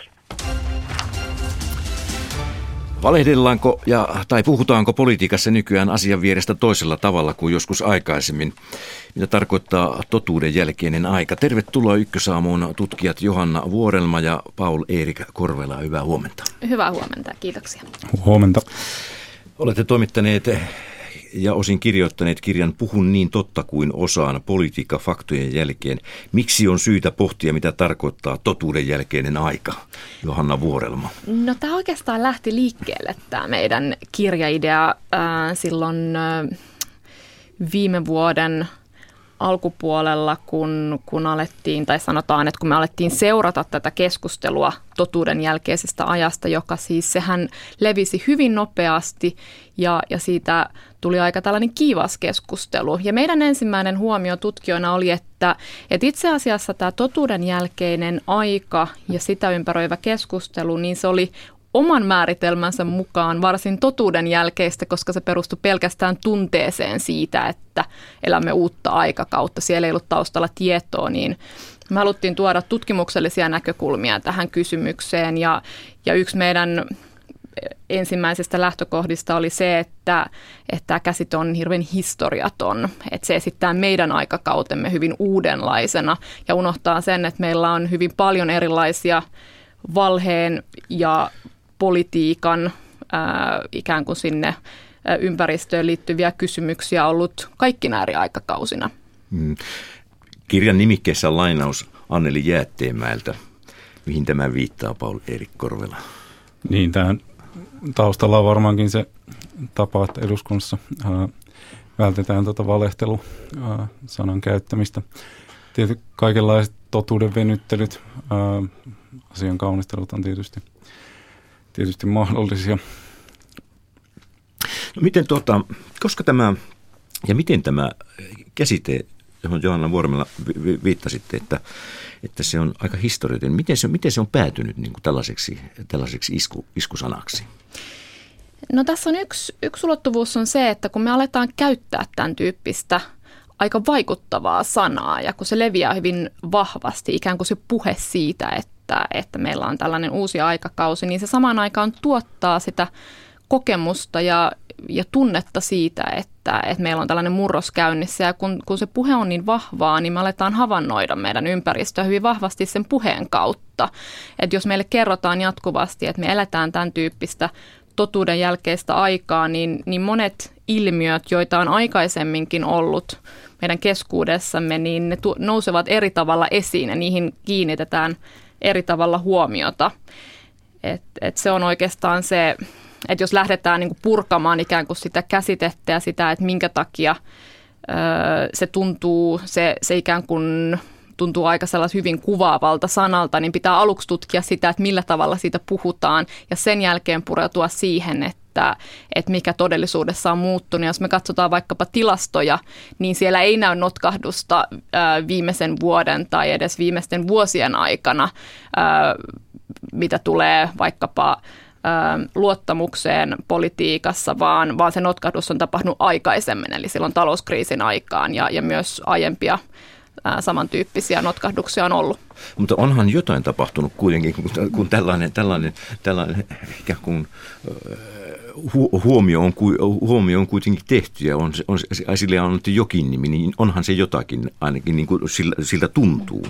[SPEAKER 1] Valehdellaanko tai puhutaanko politiikassa nykyään asian vierestä toisella tavalla kuin joskus aikaisemmin? Mitä tarkoittaa totuuden jälkeinen aika? Tervetuloa Ykkösaamuun tutkijat Johanna Vuorelma ja Paul-Erik Korvela. Hyvää huomenta.
[SPEAKER 6] Hyvää huomenta, kiitoksia.
[SPEAKER 3] Huomenta.
[SPEAKER 1] Olette toimittaneet ja osin kirjoittaneet kirjan Puhun niin totta kuin osaan politiikka faktojen jälkeen. Miksi on syytä pohtia, mitä tarkoittaa totuuden jälkeinen aika? Johanna Vuorelma.
[SPEAKER 6] No tämä oikeastaan lähti liikkeelle tämä meidän kirjaidea silloin viime vuoden alkupuolella, kun alettiin, tai sanotaan, että kun me alettiin seurata tätä keskustelua totuuden jälkeisestä ajasta, joka siis sehän levisi hyvin nopeasti ja siitä tuli aika tällainen kiivas keskustelu. Ja meidän ensimmäinen huomio tutkijoina oli, että itse asiassa tämä totuuden jälkeinen aika ja sitä ympäröivä keskustelu, niin se oli oman määritelmänsä mukaan varsin totuuden jälkeistä, koska se perustui pelkästään tunteeseen siitä, että elämme uutta aikakautta. Siellä ei ollut taustalla tietoa, niin me haluttiin tuoda tutkimuksellisia näkökulmia tähän kysymykseen. Ja yksi meidän ensimmäisestä lähtökohdista oli se, että tämä käsite on hirveän historiaton, että se esittää meidän aikakautemme hyvin uudenlaisena ja unohtaa sen, että meillä on hyvin paljon erilaisia valheen ja politiikan ikään kuin sinne ympäristöön liittyviä kysymyksiä ollut kaikkina eri aikakausina.
[SPEAKER 1] Kirjan nimikkeessä on lainaus Anneli Jäätteenmäeltä. Mihin tämä viittaa, Paul-Erik Korvela?
[SPEAKER 7] Niin, tähän taustalla on varmaankin se tapa, että eduskunnassa vältetään valehtelu-sanan käyttämistä. Tietysti kaikenlaiset totuuden venyttelyt, asian kaunistelut on tietysti mahdollisia.
[SPEAKER 1] No miten koska tämä ja miten tämä käsite, johon Johanna Vuoremella viittasitte, että se on aika historiallinen, miten se on päätynyt niin kuin tällaiseksi iskusanaksi?
[SPEAKER 6] No tässä on yksi ulottuvuus on se, että kun me aletaan käyttää tämän tyyppistä aika vaikuttavaa sanaa ja kun se leviää hyvin vahvasti, ikään kuin se puhe siitä, että meillä on tällainen uusi aikakausi, niin se samaan aikaan tuottaa sitä kokemusta ja tunnetta siitä, että meillä on tällainen murros käynnissä. Ja kun se puhe on niin vahvaa, niin me aletaan havainnoida meidän ympäristöä hyvin vahvasti sen puheen kautta. Että jos meille kerrotaan jatkuvasti, että me eletään tämän tyyppistä totuuden jälkeistä aikaa, niin monet ilmiöt, joita on aikaisemminkin ollut meidän keskuudessamme, niin ne nousevat eri tavalla esiin ja niihin kiinnitetään eri tavalla huomiota. Et se on oikeastaan se, että jos lähdetään niin kuin purkamaan ikään kuin sitä käsitettä ja sitä, että minkä takia se tuntuu, se ikään kuin tuntuu aika sellaisen hyvin kuvaavalta sanalta, niin pitää aluksi tutkia sitä, että millä tavalla siitä puhutaan ja sen jälkeen pureutua siihen, että mikä todellisuudessa on muuttunut. Jos me katsotaan vaikkapa tilastoja, niin siellä ei näy notkahdusta viimeisen vuoden tai edes viimeisten vuosien aikana, mitä tulee vaikkapa luottamukseen politiikassa, vaan se notkahdus on tapahtunut aikaisemmin, eli silloin talouskriisin aikaan ja myös aiempia samantyyppisiä notkahduksia on ollut.
[SPEAKER 1] Mutta onhan jotain tapahtunut kuitenkin, kun tällainen ikään kuin huomio on kuitenkin tehty ja sillä on annettu jokin nimi, niin onhan se jotakin ainakin niin kuin siltä tuntuu.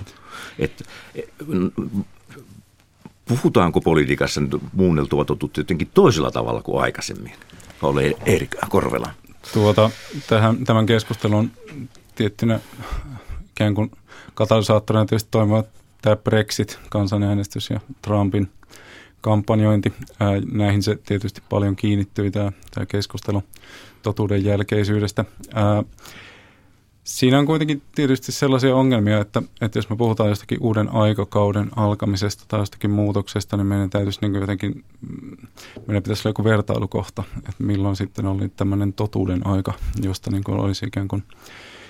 [SPEAKER 1] Puhutaanko politiikassa nyt muunneltua totuutta jotenkin toisella tavalla kuin aikaisemmin? Paul-Erik Korvela.
[SPEAKER 7] Tämän keskustelun tiettynä ikään kuin katalysaattorina tietysti toimivat tämä Brexit, kansanäänestys ja Trumpin kampanjointi. Näihin se tietysti paljon kiinnittyi tämä keskustelu totuuden jälkeisyydestä. Siinä on kuitenkin tietysti sellaisia ongelmia, että jos me puhutaan jostakin uuden aikakauden alkamisesta tai jostakin muutoksesta, niin meidän täytyisi niin jotenkin, meidän pitäisi olla joku vertailukohta, että milloin sitten oli tämmöinen totuuden aika, josta niin olisi ikään kuin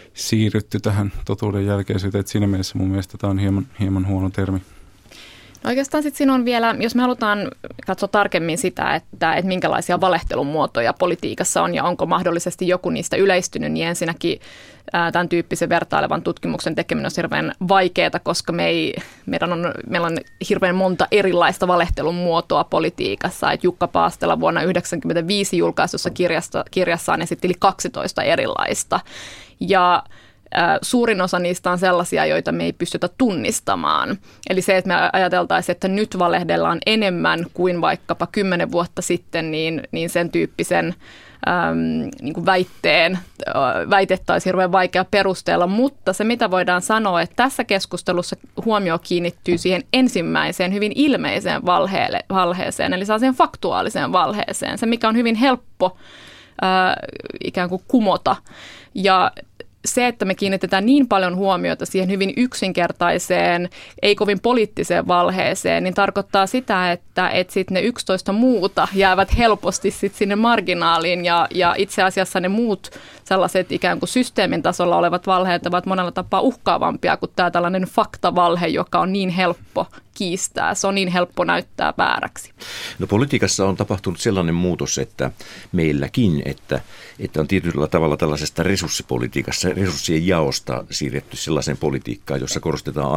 [SPEAKER 7] siirrytty tähän totuuden jälkeisyyteen. Siinä mielessä mun mielestä tämä on hieman huono termi.
[SPEAKER 6] No oikeastaan sitten siinä on vielä, jos me halutaan katsoa tarkemmin sitä, että minkälaisia valehtelun muotoja politiikassa on ja onko mahdollisesti joku niistä yleistynyt, niin ensinnäkin tämän tyyppisen vertailevan tutkimuksen tekeminen on hirveän vaikeaa, koska meillä on hirveän monta erilaista valehtelun muotoa politiikassa. Et Jukka Paastela vuonna 1995 julkaistussa kirjassaan esitteli 12 erilaista ja suurin osa niistä on sellaisia, joita me ei pystytä tunnistamaan. Eli se, että me ajateltaisiin, että nyt valehdellaan enemmän kuin vaikkapa 10 vuotta sitten, niin sen tyyppisen niin kuin väitettä olisi hirveän vaikea perusteella. Mutta se, mitä voidaan sanoa, että tässä keskustelussa huomio kiinnittyy siihen ensimmäiseen hyvin ilmeiseen valheeseen, eli sellaiseen faktuaaliseen valheeseen. Se, mikä on hyvin helppo ikään kuin kumota. Ja se, että me kiinnitetään niin paljon huomiota siihen hyvin yksinkertaiseen, ei kovin poliittiseen valheeseen, niin tarkoittaa sitä, että sitten ne 11 muuta jäävät helposti sit sinne marginaaliin ja itse asiassa ne muut sellaiset ikään kuin systeemin tasolla olevat valheet ovat monella tapaa uhkaavampia kuin tämä tällainen faktavalhe, joka on niin helppo kiistää. Se on niin helppo näyttää vääräksi.
[SPEAKER 1] No politiikassa on tapahtunut sellainen muutos, että meilläkin, että on tietyllä tavalla tällaisesta resurssipolitiikassa, resurssien jaosta siirretty sellaiseen politiikkaan, jossa korostetaan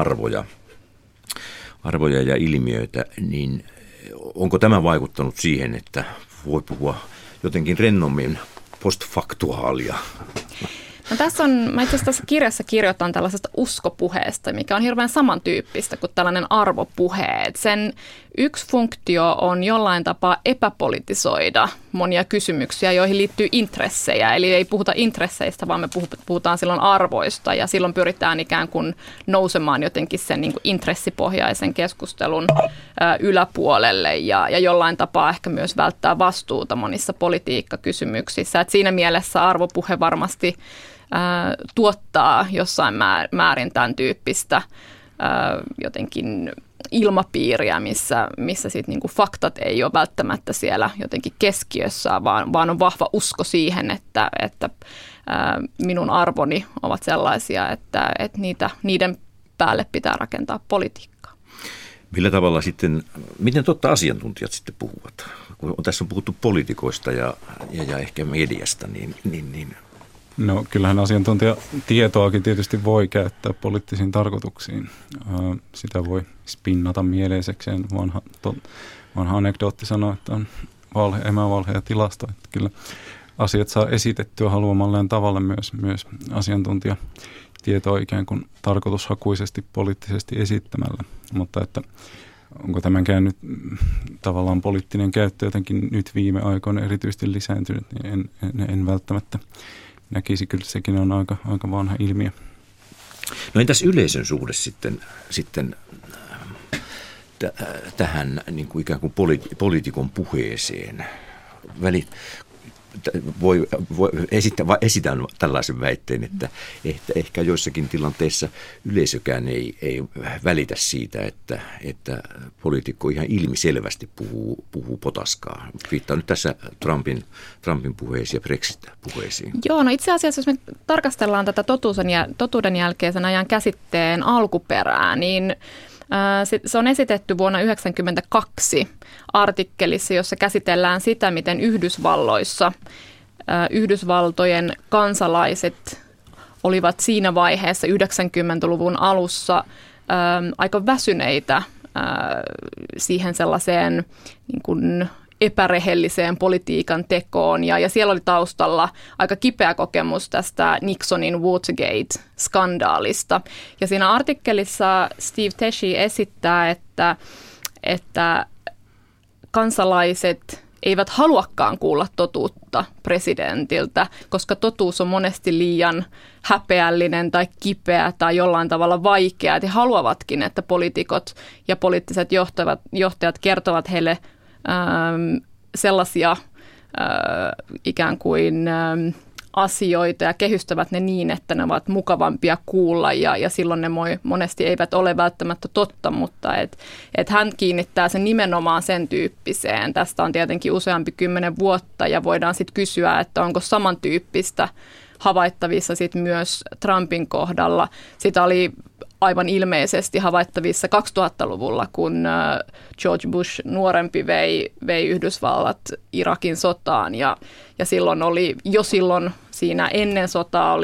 [SPEAKER 1] arvoja ja ilmiöitä, niin onko tämä vaikuttanut siihen, että voi puhua jotenkin rennommin postfaktuaalia?
[SPEAKER 6] No mä itse asiassa tässä kirjassa kirjoitan tällaisesta uskopuheesta, mikä on hirveän samantyyppistä kuin tällainen arvopuhe. Sen yksi funktio on jollain tapaa epäpolitisoida monia kysymyksiä, joihin liittyy intressejä. Eli ei puhuta intresseistä, vaan me puhutaan silloin arvoista ja silloin pyritään ikään kuin nousemaan jotenkin sen niin kuin intressipohjaisen keskustelun yläpuolelle ja jollain tapaa ehkä myös välttää vastuuta monissa politiikkakysymyksissä. Et siinä mielessä arvopuhe varmasti tuottaa jossain määrin tämän tyyppistä jotenkin ilmapiiriä, missä sit niinku faktat ei ole välttämättä siellä jotenkin keskiössä, vaan on vahva usko siihen, että minun arvoni ovat sellaisia, että niiden päälle pitää rakentaa politiikkaa.
[SPEAKER 1] Millä tavalla sitten, miten totta asiantuntijat sitten puhuvat? Kun tässä on puhuttu poliitikoista ja ehkä mediasta, niin
[SPEAKER 7] No kyllähän asiantuntijatietoakin tietysti voi käyttää poliittisiin tarkoituksiin. Sitä voi spinnata mieleisekseen. Vanha anekdootti sanoo, että on emävalhe ja tilasto. Että kyllä asiat saa esitettyä haluamalleen tavalla myös asiantuntijatietoa ikään kuin tarkoitushakuisesti poliittisesti esittämällä. Mutta että onko tämänkään nyt tavallaan poliittinen käyttö jotenkin nyt viime aikoina erityisesti lisääntynyt, niin en välttämättä näkisi. Kyllä sekin on aika vanha ilmiö.
[SPEAKER 1] No entäs yleisön suhde sitten tähän niin kuin ikään kuin poliitikon puheeseen? Esitän tällaisen väitteen, että ehkä joissakin tilanteissa yleisökään ei välitä siitä, että poliitikko ihan ilmiselvästi puhuu potaskaa. Viittaan nyt tässä Trumpin puheisiin ja Brexit-puheisiin.
[SPEAKER 6] Joo, no itse asiassa jos me tarkastellaan tätä totuuden jälkeisen ajan käsitteen alkuperää, niin se on esitetty vuonna 1992 artikkelissa, jossa käsitellään sitä, miten Yhdysvaltojen kansalaiset olivat siinä vaiheessa 90-luvun alussa aika väsyneitä siihen sellaiseen niin kuin epärehelliseen politiikan tekoon. Ja siellä oli taustalla aika kipeä kokemus tästä Nixonin Watergate-skandaalista. Ja siinä artikkelissa Steve Teshi esittää, että kansalaiset eivät haluakaan kuulla totuutta presidentiltä, koska totuus on monesti liian häpeällinen tai kipeä tai jollain tavalla vaikea. He haluavatkin, että poliitikot ja poliittiset johtajat kertovat heille sellaisia ikään kuin asioita ja kehystävät ne niin, että ne ovat mukavampia kuulla ja silloin ne monesti eivät ole välttämättä totta, mutta et hän kiinnittää sen nimenomaan sen tyyppiseen. Tästä on tietenkin useampi 10 vuotta ja voidaan sitten kysyä, että onko samantyyppistä havaittavissa sitten myös Trumpin kohdalla. Sitä oli aivan ilmeisesti havaittavissa 2000-luvulla, kun George Bush nuorempi vei Yhdysvallat Irakin sotaan ja silloin siinä ennen sotaa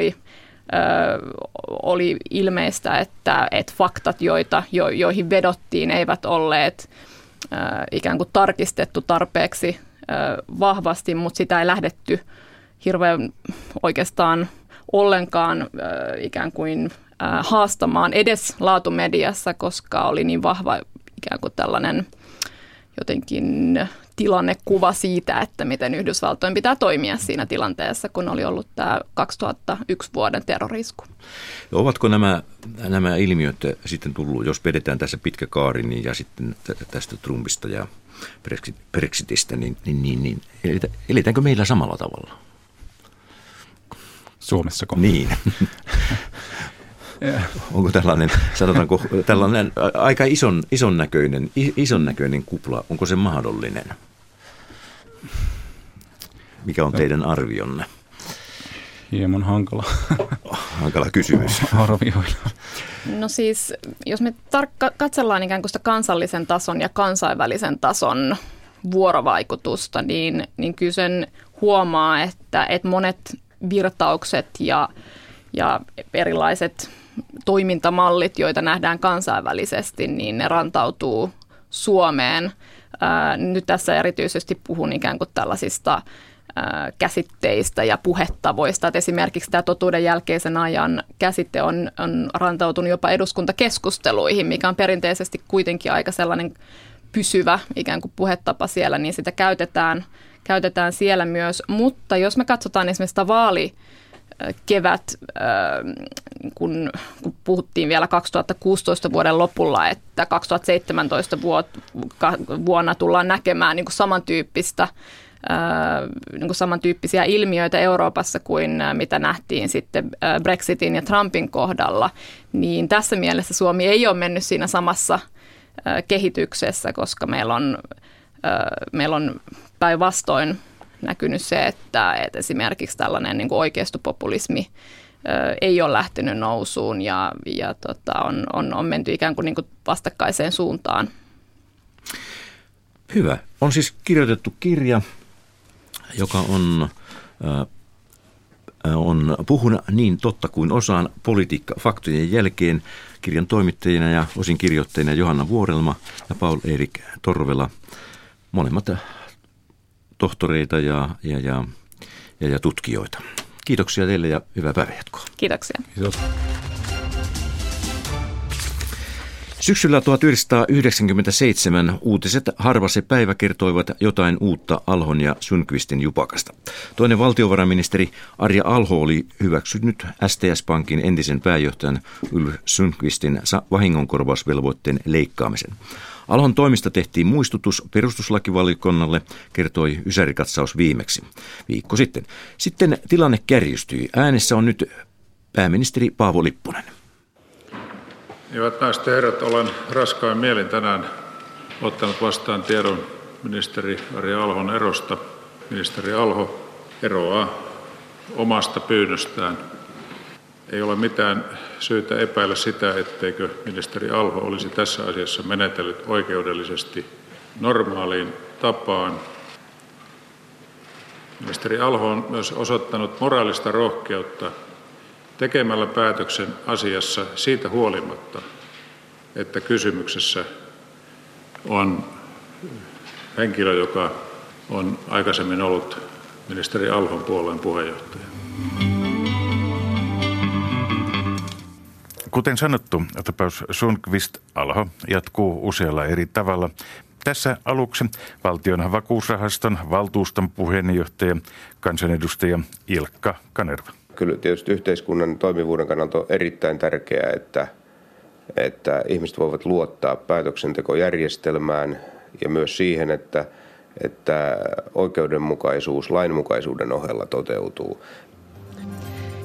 [SPEAKER 6] oli ilmeistä, että faktat, joihin vedottiin, eivät olleet ikään kuin tarkistettu tarpeeksi vahvasti, mutta sitä ei lähdetty hirveän oikeastaan ollenkaan ikään kuin haastamaan edes laatumediassa, koska oli niin vahva ikään kuin tällainen jotenkin tilannekuva siitä, että miten Yhdysvaltojen pitää toimia siinä tilanteessa, kun oli ollut tämä 2001 vuoden terrorisku.
[SPEAKER 1] Ovatko nämä ilmiöt sitten tullut, jos vedetään tässä pitkä kaari niin, ja sitten tästä Trumpista ja Brexitistä, niin eletäänkö meillä samalla tavalla?
[SPEAKER 7] Suomessako?
[SPEAKER 1] Niin. Onko tällainen aika ison näköinen kupla, onko se mahdollinen? Mikä on teidän arvionne?
[SPEAKER 7] Hieman
[SPEAKER 1] hankala kysymys.
[SPEAKER 7] Arvioida.
[SPEAKER 6] No siis, jos me katsellaan ikään kuin sitä kansallisen tason ja kansainvälisen tason vuorovaikutusta, niin kyllä sen huomaa, että monet virtaukset ja erilaiset toimintamallit, joita nähdään kansainvälisesti, niin ne rantautuu Suomeen. Nyt tässä erityisesti puhun ikään kuin tällaisista käsitteistä ja puhetavoista. Että esimerkiksi tämä totuuden jälkeisen ajan käsite on rantautunut jopa eduskuntakeskusteluihin, mikä on perinteisesti kuitenkin aika sellainen pysyvä ikään kuin puhetapa siellä, niin sitä käytetään siellä myös. Mutta jos me katsotaan esimerkiksi sitä vaalikevät, kun puhuttiin vielä 2016 vuoden lopulla, että 2017 vuonna tullaan näkemään niin kuin samantyyppisiä ilmiöitä Euroopassa kuin mitä nähtiin sitten Brexitin ja Trumpin kohdalla, niin tässä mielessä Suomi ei ole mennyt siinä samassa kehityksessä, koska meillä on päinvastoin näkynyt se, että esimerkiksi tällainen niin kuin oikeistopopulismi ei ole lähtenyt nousuun ja on menty ikään kuin vastakkaiseen suuntaan.
[SPEAKER 1] Hyvä. On siis kirjoitettu kirja, joka on Puhun niin totta kuin osaan politiikka faktojen jälkeen. Kirjan toimittajina ja osin kirjoittajina Johanna Vuorelma ja Paul-Erik Torvela. Molemmat tohtoreita ja tutkijoita. Kiitoksia teille ja hyvää päivänjatkoa.
[SPEAKER 6] Kiitoksia.
[SPEAKER 7] Kiitos.
[SPEAKER 1] Syksyllä 1997 uutiset Harva se päivä kertoivat jotain uutta Alhon ja Sundqvistin jupakasta. Toinen valtiovarainministeri Arja Alho oli hyväksynyt STS-pankin entisen pääjohtajan Ulf Sundqvistin vahingonkorvausvelvoitteen leikkaamisen. Alhon toimista tehtiin muistutus perustuslakivaliokunnalle, kertoi Ysäri-katsaus viimeksi viikko sitten. Sitten tilanne kärjistyi. Äänessä on nyt pääministeri Paavo Lipponen.
[SPEAKER 8] Hyvät naiset ja herrat, olen raskain mielin tänään ottanut vastaan tiedon ministeri Arja Alhon erosta. Ministeri Alho eroaa omasta pyynnöstään. Ei ole mitään syytä epäillä sitä, etteikö ministeri Alho olisi tässä asiassa menetellyt oikeudellisesti normaaliin tapaan. Ministeri Alho on myös osoittanut moraalista rohkeutta tekemällä päätöksen asiassa siitä huolimatta, että kysymyksessä on henkilö, joka on aikaisemmin ollut ministeri Alhon puolueen puheenjohtaja.
[SPEAKER 9] Kuten sanottu, tapaus Sundqvist-Alho jatkuu usealla eri tavalla. Tässä aluksi Valtion vakuusrahaston valtuuston puheenjohtaja, kansanedustaja Ilkka Kanerva.
[SPEAKER 10] Kyllä tietysti yhteiskunnan toimivuuden kannalta on erittäin tärkeää, että ihmiset voivat luottaa päätöksentekojärjestelmään ja myös siihen, että oikeudenmukaisuus lainmukaisuuden ohella toteutuu.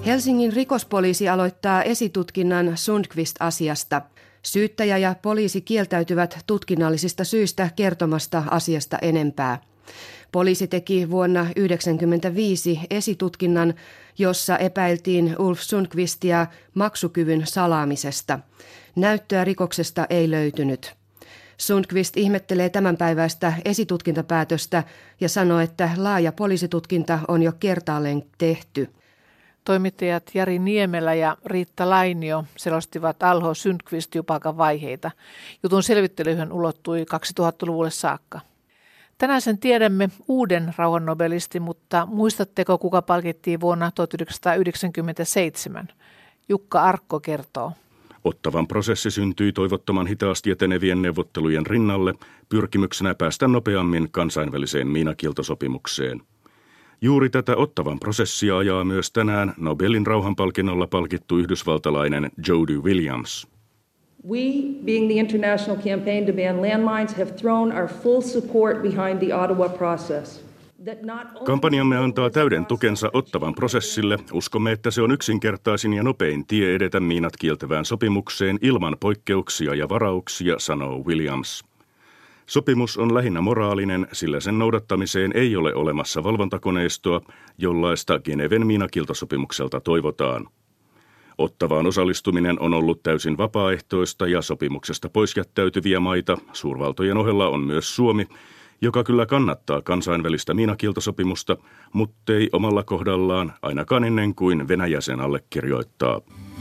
[SPEAKER 11] Helsingin rikospoliisi aloittaa esitutkinnan Sundqvist-asiasta. Syyttäjä ja poliisi kieltäytyvät tutkinnallisista syistä kertomasta asiasta enempää. Poliisi teki vuonna 1995 esitutkinnan, jossa epäiltiin Ulf Sundqvistia maksukyvyn salaamisesta. Näyttöä rikoksesta ei löytynyt. Sundqvist ihmettelee tämänpäiväistä esitutkintapäätöstä ja sanoo, että laaja poliisitutkinta on jo kertaalleen tehty.
[SPEAKER 12] Toimittajat Jari Niemelä ja Riitta Lainio selostivat Alho Sundqvist-jupakan vaiheita. Jutun selvittelyhän ulottui 2000-luvulle saakka. Tänään sen tiedämme uuden rauhannobelisti, mutta muistatteko, kuka palkittiin vuonna 1997? Jukka Arkko kertoo.
[SPEAKER 13] Ottawan prosessi syntyi toivottoman hitaasti etenevien neuvottelujen rinnalle pyrkimyksenä päästä nopeammin kansainväliseen miinakieltosopimukseen. Juuri tätä Ottawan prosessia ajaa myös tänään Nobelin rauhanpalkinnolla palkittu yhdysvaltalainen Jody Williams.
[SPEAKER 14] We, being the international campaign to ban landmines, have thrown our full support behind the Ottawa process.
[SPEAKER 13] Kampanjamme antaa täyden tukensa Ottawan prosessille. Uskomme, että se on yksinkertaisin ja nopein tie edetä miinat kieltävään sopimukseen ilman poikkeuksia ja varauksia, sanoo Williams. Sopimus on lähinnä moraalinen, sillä sen noudattamiseen ei ole olemassa valvontakoneistoa, jollaista Geneven miinakieltosopimukselta toivotaan. Ottavaan osallistuminen on ollut täysin vapaaehtoista ja sopimuksesta pois jättäytyviä maita. Suurvaltojen ohella on myös Suomi, joka kyllä kannattaa kansainvälistä miinakieltosopimusta, muttei omalla kohdallaan ainakaan ennen kuin Venäjä sen allekirjoittaa.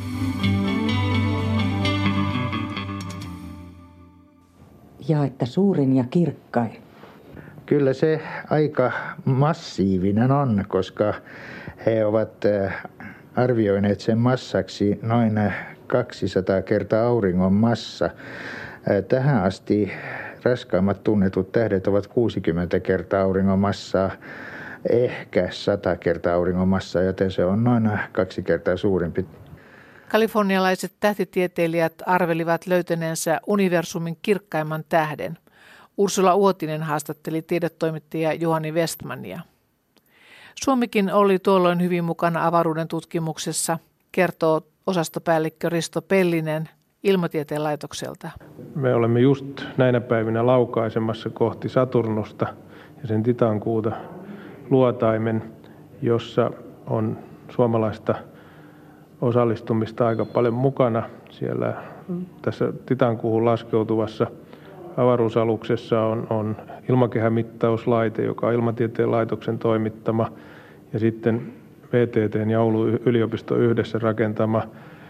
[SPEAKER 15] Ja että suurin ja kirkkain.
[SPEAKER 16] Kyllä se aika massiivinen on, koska he ovat arvioineet sen massaksi noin 200 kertaa auringon massa. Tähän asti raskaimmat tunnetut tähdet ovat 60 kertaa auringon massaa, ehkä 100 kertaa auringon massaa, joten se on noin 2 kertaa suurempi.
[SPEAKER 12] Kalifornialaiset tähtitieteilijät arvelivat löytäneensä universumin kirkkaimman tähden. Ursula Uotinen haastatteli tiedetoimittaja Juhani Westmania. Suomikin oli tuolloin hyvin mukana avaruuden tutkimuksessa, kertoo osastopäällikkö Risto Pellinen Ilmatieteen laitokselta.
[SPEAKER 17] Me olemme just näinä päivinä laukaisemassa kohti Saturnusta ja sen Titankuuta luotaimen, jossa on suomalaista osallistumista aika paljon mukana. Siellä tässä Titankuuhun laskeutuvassa avaruusaluksessa on ilmakehämittauslaite, joka on Ilmatieteen laitoksen toimittama, ja sitten VTT:n ja Oulun yliopiston yhdessä rakentama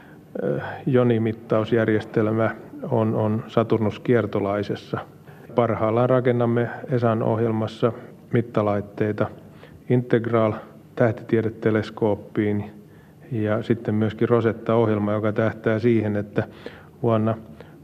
[SPEAKER 17] jonimittausjärjestelmä on Saturnus-kiertolaisessa. Parhaillaan rakennamme ESAn ohjelmassa mittalaitteita Integral tähtitiedeteleskooppiin ja sitten myöskin Rosetta-ohjelma, joka tähtää siihen, että vuonna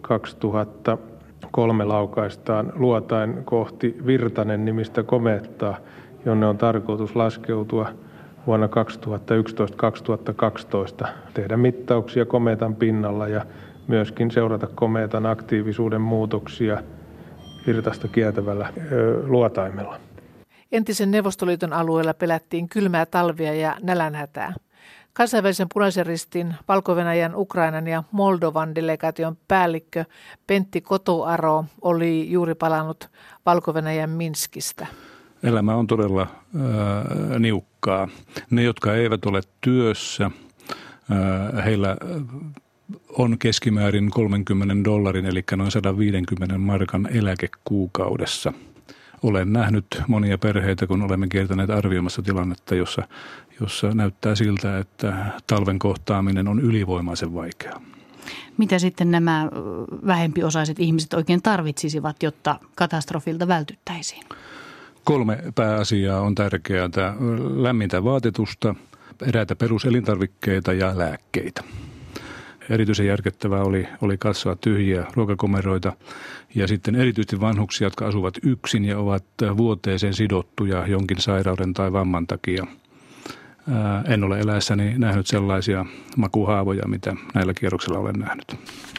[SPEAKER 17] 2003 laukaistaan luotain kohti Virtanen-nimistä komeettaa, jonne on tarkoitus laskeutua vuonna 2011-2012, tehdä mittauksia komeetan pinnalla ja myöskin seurata komeetan aktiivisuuden muutoksia Virtasta kiertävällä luotaimella.
[SPEAKER 12] Entisen Neuvostoliiton alueella pelättiin kylmää talvia ja nälänhätää. Kansainvälisen Punaisen Ristin, Valko-Venäjän, Ukrainan ja Moldovan delegaation päällikkö Pentti Kotoaro oli juuri palannut Valko-Venäjän Minskistä.
[SPEAKER 18] Elämä on todella niukkaa. Ne, jotka eivät ole työssä, heillä on keskimäärin $30, eli noin 150 markan eläke kuukaudessa. Olen nähnyt monia perheitä, kun olemme kiertäneet arvioimassa tilannetta, jossa näyttää siltä, että talven kohtaaminen on ylivoimaisen vaikeaa.
[SPEAKER 19] Mitä sitten nämä vähempiosaiset ihmiset oikein tarvitsisivat, jotta katastrofilta vältyttäisiin?
[SPEAKER 18] 3 pääasiaa on tärkeää: lämmintä vaatetusta, eräitä peruselintarvikkeita ja lääkkeitä. Erityisen järkyttävää oli katsoa tyhjiä ruokakomeroita ja sitten erityisesti vanhuksia, jotka asuvat yksin ja ovat vuoteeseen sidottuja jonkin sairauden tai vamman takia. En ole eläessäni nähnyt sellaisia makuhaavoja, mitä näillä kierroksilla olen nähnyt.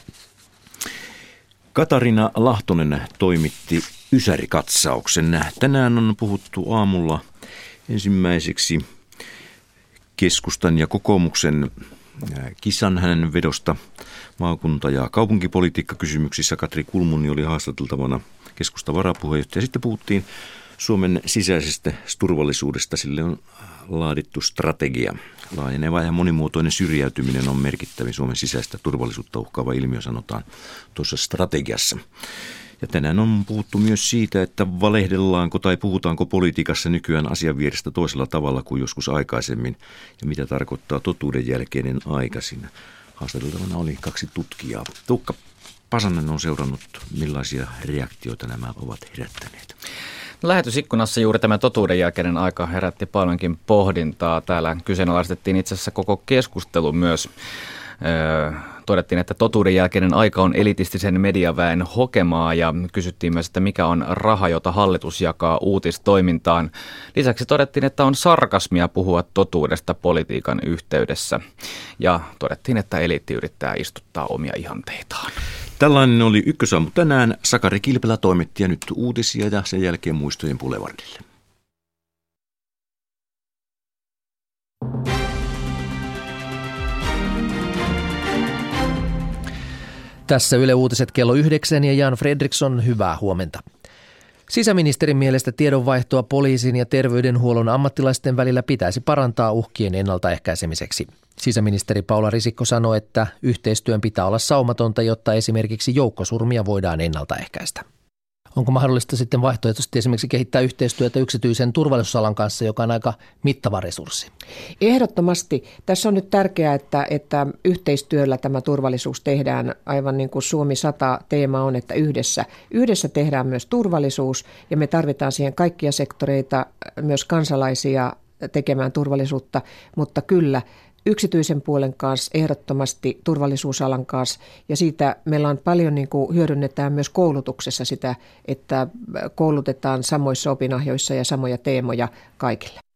[SPEAKER 1] Katarina Lahtonen toimitti Ysärikatsauksen. Tänään on puhuttu aamulla ensimmäiseksi keskustan ja kokoomuksen kisan hänen vedosta maakunta- ja kaupunkipolitiikkakysymyksissä. Katri Kulmuni oli haastateltavana keskustan varapuheenjohtaja. Sitten puhuttiin Suomen sisäisestä turvallisuudesta. Sille on laadittu strategia. Laajeneva ja monimuotoinen syrjäytyminen on merkittävin Suomen sisäistä turvallisuutta uhkaava ilmiö, sanotaan tuossa strategiassa. Ja tänään on puhuttu myös siitä, että valehdellaanko tai puhutaanko politiikassa nykyään asianvierestä toisella tavalla kuin joskus aikaisemmin ja mitä tarkoittaa totuuden jälkeinen aika siinä. Haastateltavana oli 2 tutkijaa. Tuukka Pasanen on seurannut, millaisia reaktioita nämä ovat herättäneet.
[SPEAKER 4] Lähetysikkunassa juuri tämä totuuden jälkeinen aika herätti paljonkin pohdintaa. Täällä kyseenalaistettiin itse asiassa koko keskustelu myös. Todettiin, että totuuden jälkeinen aika on elitistisen mediaväen hokemaa ja kysyttiin myös, että mikä on raha, jota hallitus jakaa uutistoimintaan. Lisäksi todettiin, että on sarkasmia puhua totuudesta politiikan yhteydessä ja todettiin, että eliitti yrittää istuttaa omia ihanteitaan.
[SPEAKER 1] Tällainen oli Ykkösaamu tänään. Sakari Kilpelä toimitti ja nyt uutisia ja sen jälkeen muistojen Boulevardille.
[SPEAKER 20] Tässä Yle Uutiset kello 9 ja Jan Fredriksson, hyvää huomenta. Sisäministerin mielestä tiedonvaihtoa poliisin ja terveydenhuollon ammattilaisten välillä pitäisi parantaa uhkien ennaltaehkäisemiseksi. Sisäministeri Paula Risikko sanoi, että yhteistyön pitää olla saumatonta, jotta esimerkiksi joukkosurmia voidaan ennaltaehkäistä. Onko mahdollista sitten vaihtoehtoisesti esimerkiksi kehittää yhteistyötä yksityisen turvallisuusalan kanssa, joka on aika mittava resurssi?
[SPEAKER 21] Ehdottomasti. Tässä on nyt tärkeää, että yhteistyöllä tämä turvallisuus tehdään, aivan niin kuin Suomi 100 teema on, että yhdessä tehdään myös turvallisuus ja me tarvitaan siihen kaikkia sektoreita, myös kansalaisia tekemään turvallisuutta, mutta kyllä yksityisen puolen kanssa, ehdottomasti turvallisuusalan kanssa ja siitä meillä on paljon hyödynnetään myös koulutuksessa sitä, että koulutetaan samoissa opinahjoissa ja samoja teemoja kaikille.